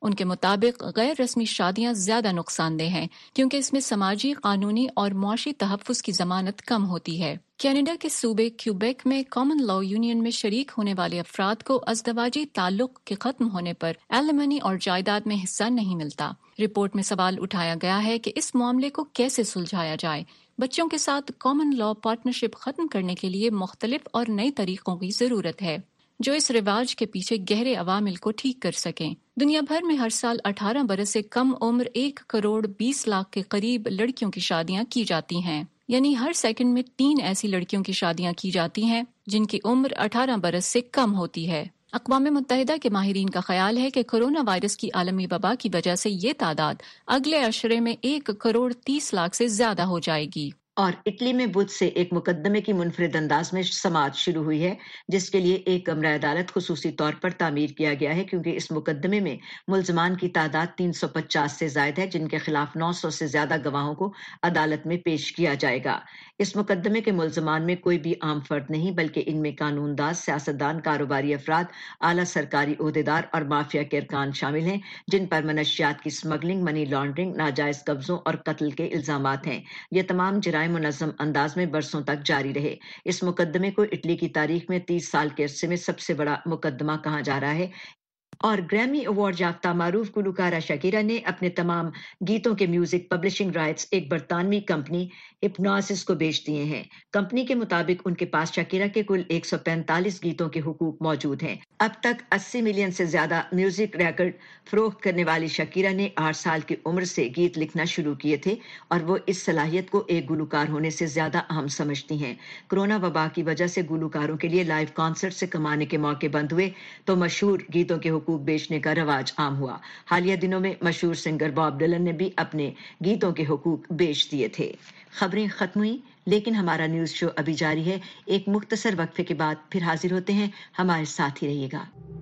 ان کے مطابق غیر رسمی شادیاں زیادہ نقصان دہ ہیں کیونکہ اس میں سماجی، قانونی اور معاشی تحفظ کی ضمانت کم ہوتی ہے۔ کینیڈا کے صوبے کیوبیک میں کامن لاء یونین میں شریک ہونے والے افراد کو ازدواجی تعلق کے ختم ہونے پر ایلیمنی اور جائیداد میں حصہ نہیں ملتا۔ رپورٹ میں سوال اٹھایا گیا ہے کہ اس معاملے کو کیسے سلجھایا جائے۔ بچوں کے ساتھ کامن لاء پارٹنرشپ ختم کرنے کے لیے مختلف اور نئے طریقوں کی ضرورت ہے جو اس رواج کے پیچھے گہرے عوامل کو ٹھیک کر سکیں۔ دنیا بھر میں ہر سال اٹھارہ برس سے کم عمر ایک کروڑ بیس لاکھ کے قریب لڑکیوں کی شادیاں کی جاتی ہیں، یعنی ہر سیکنڈ میں تین ایسی لڑکیوں کی شادیاں کی جاتی ہیں جن کی عمر اٹھارہ برس سے کم ہوتی ہے۔ اقوام متحدہ کے ماہرین کا خیال ہے کہ کورونا وائرس کی عالمی وبا کی وجہ سے یہ تعداد اگلے عشرے میں ایک کروڑ تیس لاکھ سے زیادہ ہو جائے گی۔ اور اٹلی میں بدھ سے ایک مقدمے کی منفرد انداز میں سماعت شروع ہوئی ہے جس کے لیے ایک کمرہ عدالت خصوصی طور پر تعمیر کیا گیا ہے کیونکہ اس مقدمے میں ملزمان کی تعداد تین سو پچاس سے زائد ہے جن کے خلاف نو سو سے زیادہ گواہوں کو عدالت میں پیش کیا جائے گا۔ اس مقدمے کے ملزمان میں کوئی بھی عام فرد نہیں بلکہ ان میں قانون داز، سیاستدان، کاروباری افراد، اعلیٰ سرکاری عہدیدار اور مافیا کے ارکان شامل ہیں جن پر منشیات کی سمگلنگ، منی لانڈرنگ، ناجائز قبضوں اور قتل کے الزامات ہیں۔ یہ تمام جرائم منظم انداز میں برسوں تک جاری رہے۔ اس مقدمے کو اٹلی کی تاریخ میں تیس سال کے عرصے میں سب سے بڑا مقدمہ کہا جا رہا ہے۔ اور گریمی ایوارڈ یافتہ معروف گلوکارہ شکیرا نے اپنے تمام گیتوں کے میوزک پبلشنگ رائٹس ایک برطانوی کمپنی ہپنوسس کو بیچ دیے ہیں۔ کمپنی کے مطابق ان کے پاس شکیرا کے کل ایک سو پینتالیس گیتوں کے حقوق موجود ہیں۔ اب تک اسی ملین سے زیادہ میوزک ریکارڈ فروخت کرنے والی شکیرا نے آٹھ سال کی عمر سے گیت لکھنا شروع کیے تھے اور وہ اس صلاحیت کو ایک گلوکار ہونے سے زیادہ اہم سمجھتی ہیں۔ کورونا وبا کی وجہ سے گلوکاروں کے لیے لائیو کانسرٹ سے کمانے کے موقع بند ہوئے تو مشہور گیتوں کے حقوق بیچنے کا رواج عام ہوا۔ حالیہ دنوں میں مشہور سنگر باب ڈلن نے بھی اپنے گیتوں کے حقوق بیچ دیے تھے۔ خبریں ختم ہوئی لیکن ہمارا نیوز شو ابھی جاری ہے۔ ایک مختصر وقفے کے بعد پھر حاضر ہوتے ہیں، ہمارے ساتھ ہی رہیے گا۔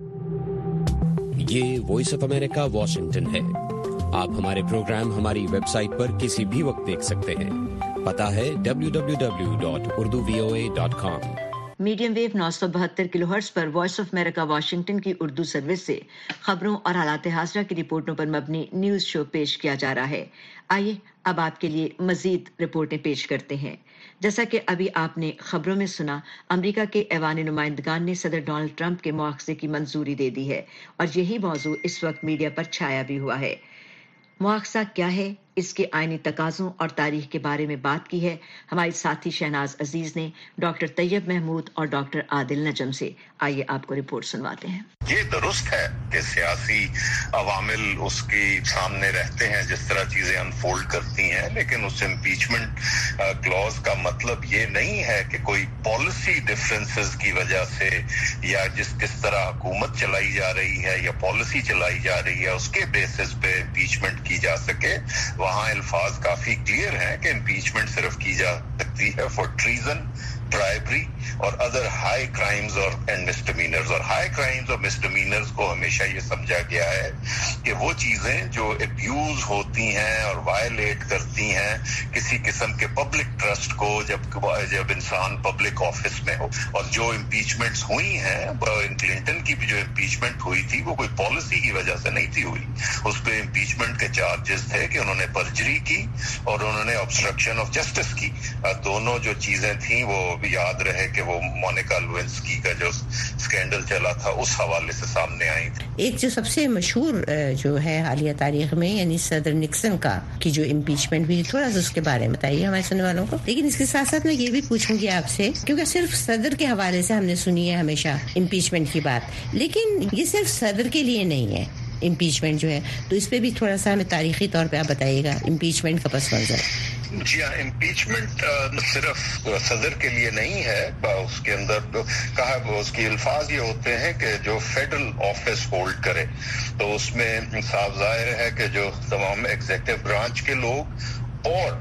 یہ وائس آف امریکہ واشنگٹن ہے۔ آپ ہمارے پروگرام ہماری ویب سائٹ پر کسی بھی وقت دیکھ سکتے ہیں۔ پتہ ہے W W W dot Urdu V O A dot com. Medium wave نو سو بہتر کلو ہرٹز پر وائس آف امریکہ واشنگٹن کی اردو سروس سے خبروں اور حالات حاضرہ کی رپورٹوں پر مبنی نیوز شو پیش کیا جا رہا ہے۔ آئیے اب آپ کے لیے مزید رپورٹیں پیش کرتے ہیں۔ جیسا کہ ابھی آپ نے خبروں میں سنا، امریکہ کے ایوان نمائندگان نے صدر ڈونلڈ ٹرمپ کے مواخذے کی منظوری دے دی ہے اور یہی موضوع اس وقت میڈیا پر چھایا بھی ہوا ہے۔ مواخذہ کیا ہے، اس کے آئینی تقاضوں اور تاریخ کے بارے میں بات کی ہے ہماری ساتھی شہناز عزیز نے ڈاکٹر طیب محمود اور ڈاکٹر عادل نجم سے۔ آئیے آپ کو رپورٹ سنواتے ہیں۔ یہ درست ہے کہ سیاسی عوامل اس کے سامنے رہتے ہیں جس طرح چیزیں انفولڈ کرتی ہیں، لیکن اس امپیچمنٹ کلوز کا مطلب یہ نہیں ہے کہ کوئی پالیسی ڈفرینسز کی وجہ سے یا جس کس طرح حکومت چلائی جا رہی ہے یا پالیسی چلائی جا رہی ہے اس کے بیسس پہ امپیچمنٹ کی جا سکے۔ وہاں الفاظ کافی کلیئر ہیں کہ امپیچمنٹ صرف کی جا سکتی ہے فار ٹریزن، برائبری اور ادر ہائی کرائمز اور اینڈ مسڈمینرز۔ اور ہائی کرائمز اور مسڈمینرز کو ہمیشہ یہ سمجھا گیا ہے کہ وہ چیزیں جو ابیوز ہوتی ہیں اور وائلیٹ کرتی ہیں کسی قسم کے پبلک ٹرسٹ کو جب جب انسان پبلک آفس میں ہو۔ اور جو امپیچمنٹس ہوئی ہیں، کلنٹن کی بھی جو امپیچمنٹ ہوئی تھی وہ کوئی پالیسی کی وجہ سے نہیں تھی ہوئی، اس پہ امپیچمنٹ کے چارجز تھے کہ انہوں نے پرجری کی اور انہوں نے obstruction آف جسٹس کی۔ دونوں جو چیزیں تھیں وہ یاد رہے کہ وہ مونیکا لیونسکی کا جو اسکینڈل چلا تھا اس حوالے سے سامنے آئی تھی۔ ایک جو سب سے مشہور جو ہے حالیہ تاریخ میں یعنی صدر نکسن کا کی جو امپیچمنٹ بھی، تھوڑا سا اس کے بارے میں بتائیے ہمارے سننے والوں کو۔ لیکن اس کے ساتھ ساتھ میں یہ بھی پوچھوں گی آپ سے، کیونکہ صرف صدر کے حوالے سے ہم نے سنی ہے ہمیشہ امپیچمنٹ کی بات، لیکن یہ صرف صدر کے لیے نہیں ہے امپیچمنٹ جو ہے، تو اس پہ بھی تھوڑا سا ہمیں تاریخی طور پہ آپ بتائیے گا امپیچمنٹ کا پس منظر۔ جی ہاں، امپیچمنٹ صرف صدر کے لیے نہیں ہے، اس کے اندر کہا اس کے الفاظ یہ ہوتے ہیں کہ جو فیڈرل آفس ہولڈ کرے، تو اس میں صاف ظاہر ہے کہ جو تمام ایگزیکٹو برانچ کے لوگ اور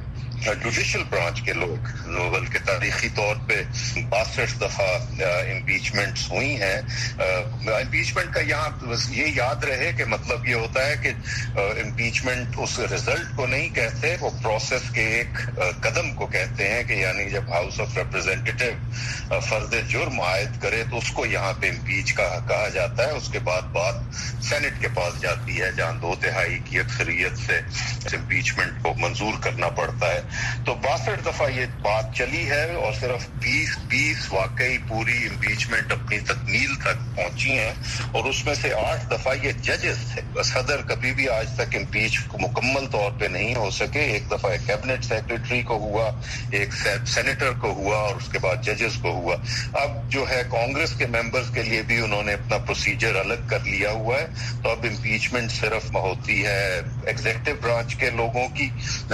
जुडिशल ब्रांच के लोग, बल्कि तारीखी तौर पे बासठ दफा इम्पीचमेंट्स हुई हैं। इम्पीचमेंट का यहाँ बस ये याद रहे कि मतलब ये होता है कि इम्पीचमेंट उस रिजल्ट को नहीं कहते, वो प्रोसेस के एक कदम को कहते हैं कि यानी जब हाउस ऑफ रिप्रेजेंटेटिव फर्द जुर्म आयद करे तो उसको यहाँ पे इम्पीच कहा, कहा जाता है। उसके बाद बात सेनेट के पास जाती है जहाँ दो तिहाई की अक्सरियत से इम्पीचमेंट को मंजूर करना पड़ता है। तो बासठ दफा ये बात चली है और सिर्फ बीस बीस वाकई पूरी इम्पीचमेंट अपनी तकमील तक पहुंची हैं और उसमें से आठ दफा ये जजेस थे। सदर कभी भी आज तक इम्पीच मुकम्मल तौर पे नहीं हो सके। एक दफा एक कैबिनेट सेक्रेटरी को हुआ, एक सेनेटर को हुआ और उसके बाद जजेस को हुआ। अब जो है कांग्रेस के मेंबर्स के लिए भी उन्होंने अपना प्रोसीजर अलग कर लिया हुआ है। तो अब इम्पीचमेंट सिर्फ होती है एग्जीक्यूटिव ब्रांच के लोगों की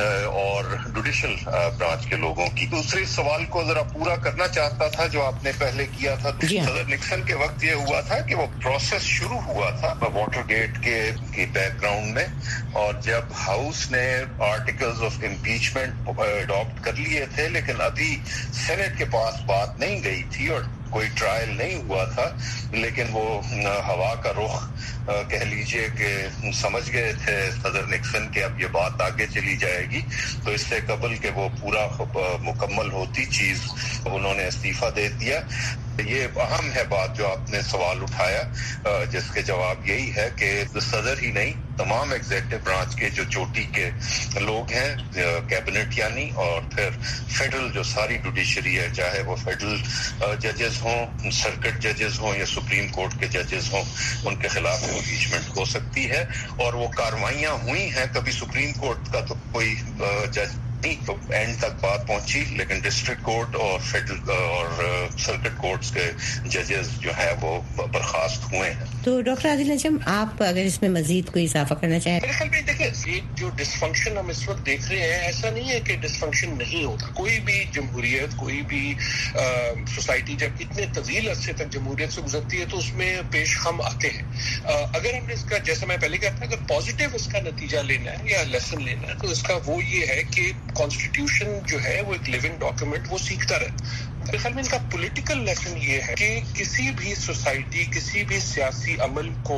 और जुडिशल ब्रांच के लोगों की। दूसरे सवाल को जरा पूरा करना चाहता था जो आपने पहले किया था। सदर निक्सन के वक्त ये हुआ था कि वो प्रोसेस शुरू हुआ था वाटर गेट के, के बैकग्राउंड में, और जब हाउस ने आर्टिकल्स ऑफ इम्पीचमेंट अडॉप्ट कर लिए थे लेकिन अभी सेनेट के पास बात नहीं गई थी और कोई ट्रायल नहीं हुआ था, लेकिन वो हवा का रुख कह लीजिए कि समझ गए थे सदर निक्सन के अब ये बात आगे चली जाएगी, तो इससे कबल के वो पूरा मुकम्मल होती चीज उन्होंने इस्तीफा दे दिया। ये अहम है बात जो आपने सवाल उठाया, जिसके जवाब यही है कि सदर ही नहीं तमाम एग्जीक्यूटिव ब्रांच के जो चोटी के लोग हैं, कैबिनेट यानी, और फिर फेडरल जो सारी जुडिशरी है, चाहे वो फेडरल जजेस हों, सर्किट जजेस हों या सुप्रीम कोर्ट के जजेस हों, उनके खिलाफ इम्पीचमेंट हो सकती है। और वो कार्रवाइयां हुई हैं। कभी सुप्रीम कोर्ट का तो कोई जज नहीं तो एंड तक बात पहुंची, लेकिन डिस्ट्रिक्ट कोर्ट और फेडरल और सर्किट कोर्ट्स के जजेस जो है वो बर्खास्त हुए हैं। तो डॉक्टर आदिल नजम, आप अगर इसमें मजीद कोई इजाफा करना चाहें। मेरे ख्याल में देखिए, ये जो डिसफंक्शन हम इस वक्त देख रहे हैं, ऐसा नहीं है कि डिसफंक्शन नहीं होता। कोई भी जमहूरियत, कोई भी सोसाइटी जब इतने तवील अरसे तक जमहूरियत से गुजरती है तो उसमें पेश खम आते हैं। आ, अगर हमने इसका, जैसा मैं पहले कहता अगर पॉजिटिव इसका नतीजा लेना है या लेसन लेना है तो इसका वो ये है कि कॉन्स्टिट्यूशन जो है वो एक लिविंग डॉक्यूमेंट, वो सीखता रहता। मेरे ख्याल में इनका पॉलिटिकल लेसन ये है कि किसी भी सोसाइटी, किसी भी सियासी अमल को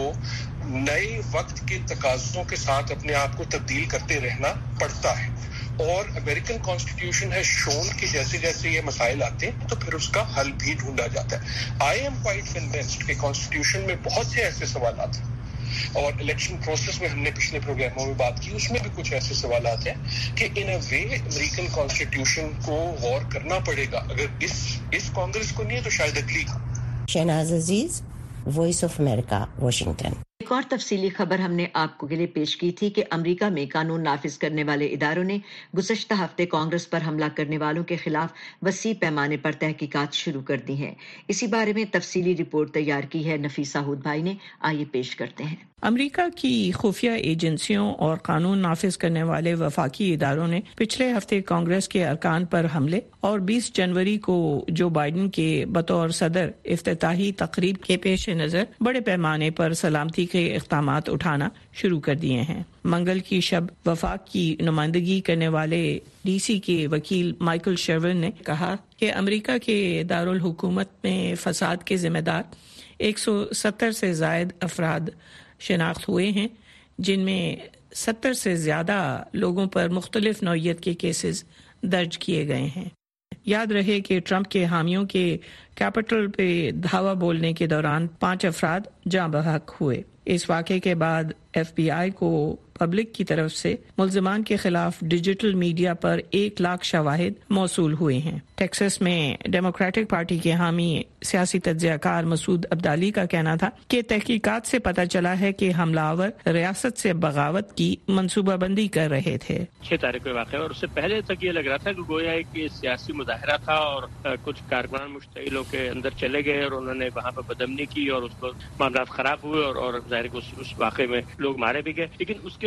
नए वक्त के तकाज़ों के साथ अपने आप को तब्दील करते रहना पड़ता है। और अमेरिकन कॉन्स्टिट्यूशन है शोन कि जैसे जैसे ये मसाइल आते हैं तो फिर उसका हल भी ढूंढा जाता है। आई एम क्वाइट कन्विंस्ड कि कॉन्स्टिट्यूशन में बहुत से ऐसे सवाल आते हैं और इलेक्शन प्रोसेस में हमने पिछले प्रोग्रामों में बात की, उसमें भी कुछ ऐसे सवाल आते हैं कि इन अ वे अमेरिकन कॉन्स्टिट्यूशन को गौर करना पड़ेगा। अगर इस इस कांग्रेस को नहीं है तो शायद अगली। Shahnaz Aziz, Voice of America, Washington. एक और तफसीली खबर हमने आपको के लिए पेश की थी कि अमेरिका में कानून नाफिज करने वाले इदारों ने गुज़श्ता हफ्ते कांग्रेस पर हमला करने वालों के खिलाफ वसी पैमाने पर तहकीकात शुरू कर दी हैं। इसी बारे में तफसीली रिपोर्ट तैयार की है नफीसा हुद भाई ने, आइए पेश करते हैं। अमेरिका की खुफिया एजेंसियों और कानून नाफिज करने वाले वफाकी इदारों ने पिछले हफ्ते कांग्रेस के अरकान पर हमले और बीस जनवरी को जो बाइडन के बतौर सदर इफ्तिताही तकरीब के पेश नज़र बड़े पैमाने पर सलामती के इक़दामात उठाना शुरू कर दिए हैं। मंगल की शब वफाक की नुमाइंदगी करने वाले डीसी के वकील माइकल शर्वन ने कहा कि अमेरिका के दारुल हुकूमत में फसाद के जिम्मेदार एक सौ सत्तर से जायद अफराद शिनाख्त हुए हैं, जिनमें सत्तर से ज़्यादा लोगों पर मुख्तलिफ नौइयत के केसेस दर्ज किए गए हैं। याद रहे कि ट्रंप के हामियों के कैपिटल पे धावा बोलने के दौरान पांच अफराद जाँ बहक हुए। इस वाक़े के बाद एफ बी आई को पब्लिक की तरफ से मुल्ज़िमान के खिलाफ डिजिटल मीडिया पर एक लाख शवाहिद मौसूल हुए हैं। टेक्सास में डेमोक्रेटिक पार्टी के हामी सियासी तज्ज़ियाकार मसूद अब्दाली का कहना था कि तहकीकात से पता चला है कि हमलावर रियासत से बगावत की मंसूबाबंदी कर रहे थे। छह तारीख को वाक़या, और उससे पहले तक ये लग रहा था कि गोया एक सियासी मुजाहरा था और कुछ कारकुनान मुश्तइलों के अंदर चले गए और उन्होंने वहाँ पर बदमनी की और उसको मामला खराब हुए और, और जाहिर उस, उस वाक़े में लोग मारे भी गए। लेकिन उसके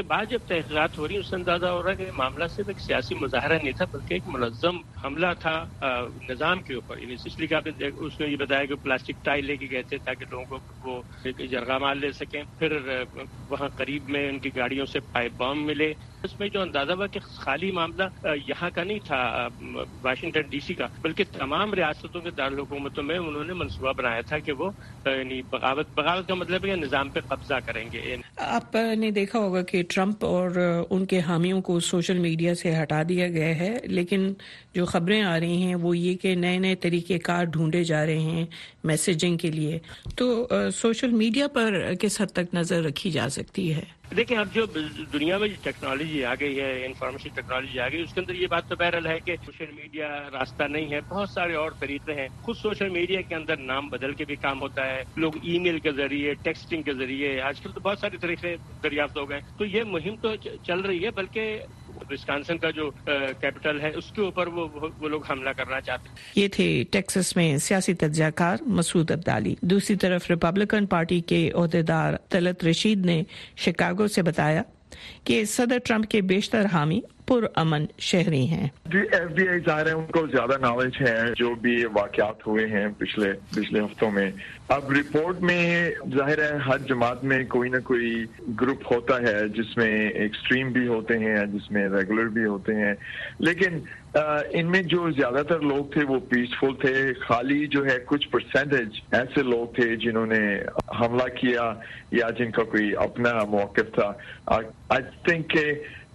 بعد جب تحقیقات ہو رہی ہیں اس سے اندازہ ہو رہا ہے کہ معاملہ صرف ایک سیاسی مظاہرہ نہیں تھا بلکہ ایک منظم حملہ تھا نظام کے اوپر. یعنی اس لیے کہ آپ نے اس نے یہ بتایا کہ پلاسٹک ٹائی لے کے گئے تھے تاکہ لوگوں کو وہ جرگہ مار لے سکیں. پھر وہاں قریب میں ان کی گاڑیوں سے پائپ بم ملے. اس میں جو اندازہ ہوا کہ خالی معاملہ یہاں کا نہیں تھا واشنگٹن ڈی سی کا بلکہ تمام ریاستوں کے دارالحکومتوں میں انہوں نے منصوبہ بنایا تھا کہ وہ یعنی بغاوت بغاوت کا مطلب ہے نظام پہ قبضہ کریں گے. آپ نے دیکھا ہوگا کہ ٹرمپ اور ان کے حامیوں کو سوشل میڈیا سے ہٹا دیا گیا ہے لیکن جو خبریں آ رہی ہیں وہ یہ کہ نئے نئے طریقہ کار ڈھونڈے جا رہے ہیں میسیجنگ کے لیے. تو سوشل میڈیا پر کس حد تک نظر رکھی جا سکتی ہے؟ دیکھیں اب جو دنیا میں جو ٹیکنالوجی آ گئی ہے انفارمیشن ٹیکنالوجی آ گئی اس کے اندر یہ بات تو بہرحال ہے کہ سوشل میڈیا راستہ نہیں ہے. بہت سارے اور طریقے ہیں. خود سوشل میڈیا کے اندر نام بدل کے بھی کام ہوتا ہے. لوگ ای میل کے ذریعے ٹیکسٹنگ کے ذریعے آج کل تو بہت سارے طریقے دریافت ہو گئے. تو یہ مہم تو چل رہی ہے بلکہ وسکانسن کا جو کیپٹل ہے اس کے اوپر وہ وہ لوگ حملہ کرنا چاہتے ہیں. یہ تھے ٹیکساس میں سیاسی تجزیہ کار مسعود عبدالی. دوسری طرف ریپبلکن پارٹی کے عہدیدار طلعت رشید نے شکاگو سے بتایا کہ صدر ٹرمپ کے بیشتر حامی پر امن شہری ہیں. جی ایف بی آئی ظاہر ہے ان کو زیادہ نالج ہے جو بھی واقعات ہوئے ہیں پچھلے پچھلے ہفتوں میں. اب رپورٹ میں ظاہر ہے ہر جماعت میں کوئی نہ کوئی گروپ ہوتا ہے جس میں ایکسٹریم بھی ہوتے ہیں جس میں ریگولر بھی ہوتے ہیں لیکن ان میں جو زیادہ تر لوگ تھے وہ پیسفل تھے. خالی جو ہے کچھ پرسنٹیج ایسے لوگ تھے جنہوں نے حملہ کیا یا جن کا کوئی اپنا موقف تھا. آئی تھنک کہ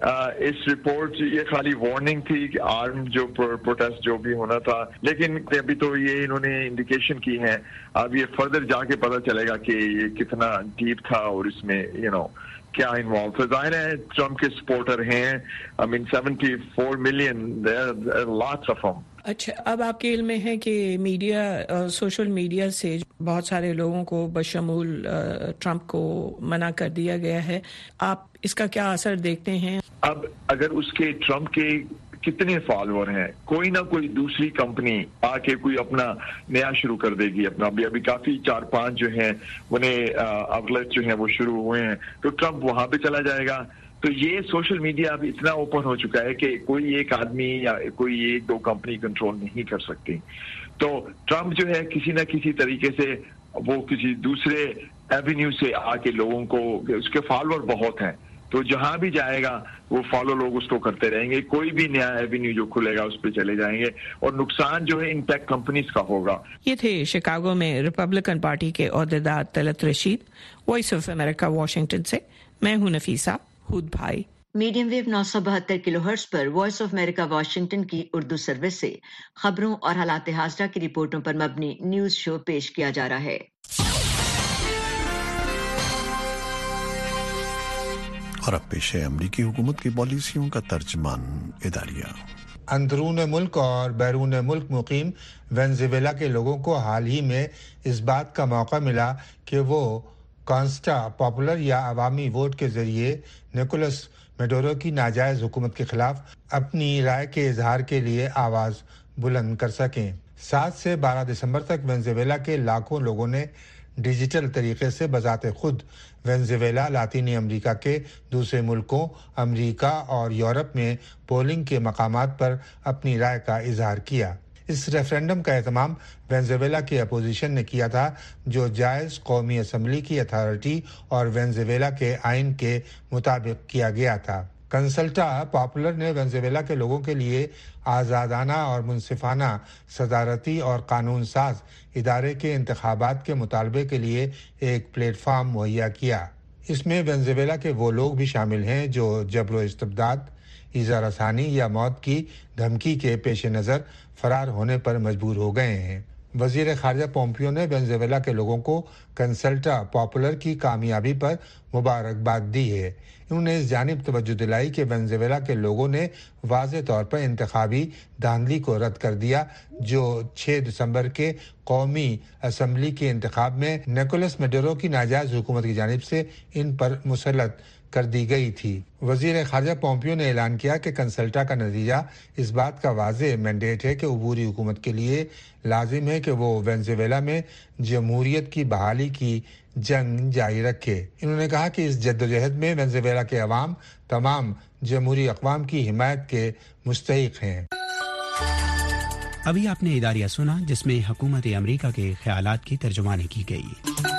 اس رپورٹ یہ خالی وارننگ تھی کہ آرم جو پروٹیسٹ جو بھی ہونا تھا لیکن ابھی تو یہ انہوں نے انڈیکیشن کی ہے. اب یہ فردر جا کے پتہ چلے گا کہ یہ کتنا ڈیپ تھا اور اس میں یو نو کیا انوالو تھا. ظاہر ہے ٹرمپ کے سپورٹر ہیں I mean seventy four million lots of them. اچھا اب آپ کے علم میں ہے کہ میڈیا سوشل میڈیا سے بہت سارے لوگوں کو بشمول ٹرمپ کو منع کر دیا گیا ہے. آپ اس کا کیا اثر دیکھتے ہیں؟ اب اگر اس کے ٹرمپ کے کتنے فالوور ہیں کوئی نہ کوئی دوسری کمپنی آ کے کوئی اپنا نیا شروع کر دے گی اپنا. ابھی ابھی کافی چار پانچ جو ہیں انہیں آؤٹلیٹ جو ہیں وہ شروع ہوئے ہیں تو ٹرمپ وہاں پہ چلا جائے گا. تو یہ سوشل میڈیا اب اتنا اوپن ہو چکا ہے کہ کوئی ایک آدمی یا کوئی ایک دو کمپنی کنٹرول نہیں کر سکتی. تو ٹرمپ جو ہے کسی نہ کسی طریقے سے وہ کسی دوسرے ایونیو سے آ کے لوگوں کو اس کے فالوور بہت ہیں تو جہاں بھی جائے گا وہ فالو لوگ اس کو کرتے رہیں گے. کوئی بھی نیا ایونیو جو کھلے گا اس پہ چلے جائیں گے اور نقصان جو ہے امپیکٹ کمپنیز کا ہوگا. یہ تھے شکاگو میں ریپبلکن پارٹی کے عہدیدار Talat Rashid. Voice of America Washington سے میں ہوں نفیسہ ہود بھائی. میڈیم ویو نو سو بہتر کلو ہرٹز پر وائس آف امریکہ واشنگٹن کی اردو سروس سے خبروں اور حالات حاضرہ کی رپورٹوں پر مبنی نیوز شو پیش کیا جا رہا ہے. اور اب پیش ہے امریکی حکومت کی پالیسیوں کا ترجمان اداریہ. اندرون ملک اور بیرون ملک مقیم وینزویلا کے لوگوں کو حال ہی میں اس بات کا موقع ملا کہ وہ کانسٹا پاپولر یا عوامی ووٹ کے ذریعے نیکولس میڈورو کی ناجائز حکومت کے خلاف اپنی رائے کے اظہار کے لیے آواز بلند کر سکیں. سات سے بارہ دسمبر تک وینزویلا کے لاکھوں لوگوں نے ڈیجیٹل طریقے سے بذات خود وینزویلا، لاطینی امریکہ کے دوسرے ملکوں، امریکہ اور یورپ میں پولنگ کے مقامات پر اپنی رائے کا اظہار کیا. اس ریفرینڈم کا اہتمام وینزویلا کی اپوزیشن نے کیا تھا جو جائز قومی اسمبلی کی اتھارٹی اور وینزویلا کے آئین کے مطابق کیا گیا تھا. کنسلٹا پاپولر نے وینزویلا کے لوگوں کے لیے آزادانہ اور منصفانہ صدارتی اور قانون ساز ادارے کے انتخابات کے مطالبے کے لیے ایک پلیٹ فارم مہیا کیا. اس میں وینزویلا کے وہ لوگ بھی شامل ہیں جو جبر و استبداد، ایذا رسانی یا موت کی دھمکی کے پیش نظر فرار ہونے پر مجبور ہو گئے ہیں. وزیر خارجہ پومپیو نے وینزویلا کے لوگوں کو کنسلٹا پاپولر کی کامیابی پر مبارکباد دی ہے. انہوں نے اس جانب توجہ دلائی کہ وینزویلا کے لوگوں نے واضح طور پر انتخابی دھاندلی کو رد کر دیا جو چھ دسمبر کے قومی اسمبلی کے انتخاب میں نیکولس میڈورو کی ناجائز حکومت کی جانب سے ان پر مسلط کر دی گئی تھی۔ وزیر خارجہ پومپیو نے اعلان کیا کہ کنسلٹا کا نتیجہ اس بات کا واضح مینڈیٹ ہے کہ عبوری حکومت کے لیے لازم ہے کہ وہ وینزویلا میں جمہوریت کی بحالی کی جنگ جاری رکھے۔ انہوں نے کہا کہ اس جدوجہد میں وینزویلا کے عوام تمام جمہوری اقوام کی حمایت کے مستحق ہیں۔ ابھی آپ نے اداریہ سنا جس میں حکومت امریکہ کے خیالات کی ترجمانی کی گئی۔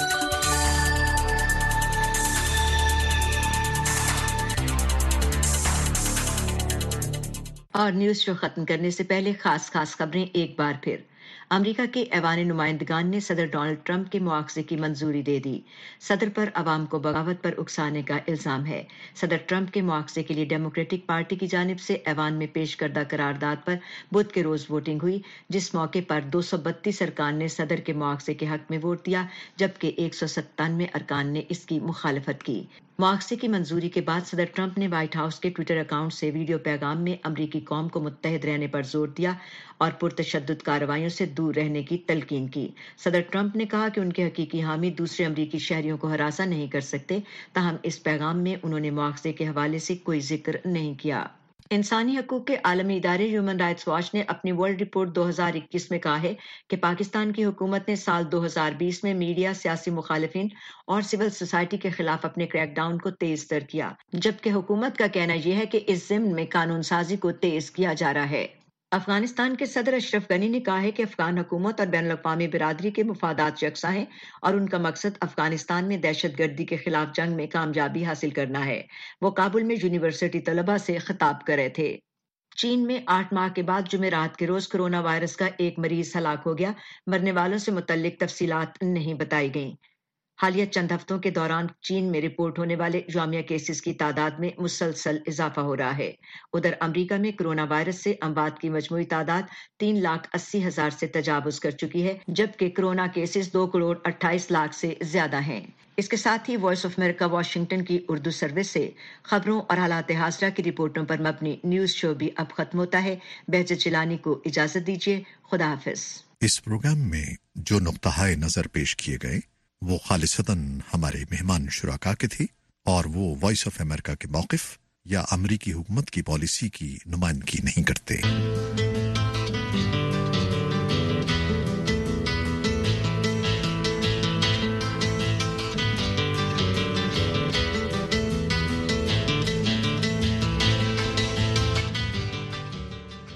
اور نیوز شو ختم کرنے سے پہلے خاص خاص خبریں ایک بار پھر۔ امریکہ کے ایوان نمائندگان نے صدر ڈونلڈ ٹرمپ کے مواخذے کی منظوری دے دی۔ صدر پر عوام کو بغاوت پر اکسانے کا الزام ہے۔ صدر ٹرمپ کے مواخذے کے لیے ڈیموکریٹک پارٹی کی جانب سے ایوان میں پیش کردہ قرارداد پر بدھ کے روز ووٹنگ ہوئی، جس موقع پر دو سو بتیس ارکان نے صدر کے مواخذے کے حق میں ووٹ دیا، جبکہ ایک سو ستانوے ارکان نے اس کی مخالفت کی۔ مواخذے کی منظوری کے بعد صدر ٹرمپ نے وائٹ ہاؤس کے ٹویٹر اکاؤنٹ سے ویڈیو پیغام میں امریکی قوم کو متحد رہنے پر زور دیا اور پرتشدد کارروائیوں سے دور رہنے کی تلقین کی۔ صدر ٹرمپ نے کہا کہ ان کے حقیقی حامی دوسرے امریکی شہریوں کو ہراساں نہیں کر سکتے، تاہم اس پیغام میں انہوں نے مواخذے کے حوالے سے کوئی ذکر نہیں کیا۔ انسانی حقوق کے عالمی ادارے ہیومن رائٹس واچ نے اپنی ورلڈ رپورٹ دو ہزار اکیس میں کہا ہے کہ پاکستان کی حکومت نے سال دو ہزار بیس میں میڈیا، سیاسی مخالفین اور سول سوسائٹی کے خلاف اپنے کریک ڈاؤن کو تیز تر کیا، جبکہ حکومت کا کہنا یہ ہے کہ اس ضمن میں قانون سازی کو تیز کیا جا رہا ہے۔ افغانستان کے صدر اشرف غنی نے کہا ہے کہ افغان حکومت اور بین الاقوامی برادری کے مفادات یکساں ہیں اور ان کا مقصد افغانستان میں دہشت گردی کے خلاف جنگ میں کامیابی حاصل کرنا ہے۔ وہ کابل میں یونیورسٹی طلباء سے خطاب کر رہے تھے۔ چین میں آٹھ ماہ کے بعد جمعرات کے روز کورونا وائرس کا ایک مریض ہلاک ہو گیا۔ مرنے والوں سے متعلق تفصیلات نہیں بتائی گئیں۔ حالیہ چند ہفتوں کے دوران چین میں رپورٹ ہونے والے یومیہ کیسز کی تعداد میں مسلسل اضافہ ہو رہا ہے۔ ادھر امریکہ میں کورونا وائرس سے اموات کی مجموعی تعداد تین لاکھ اسی ہزار سے تجاوز کر چکی ہے، جبکہ کورونا کیسز دو کروڑ اٹھائیس لاکھ سے زیادہ ہیں۔ اس کے ساتھ ہی وائس آف امریکہ واشنگٹن کی اردو سروس سے خبروں اور حالات حاضرہ کی رپورٹوں پر مبنی نیوز شو بھی اب ختم ہوتا ہے۔ بہجت جیلانی کو اجازت دیجیے۔ خدا حافظ۔ اس پروگرام میں جو نقطہ نظر پیش کیے گئے وہ خالصتاً ہمارے مہمان شرکا کے تھے اور وہ وائس آف امریکہ کے موقف یا امریکی حکومت کی پالیسی کی نمائندگی نہیں کرتے۔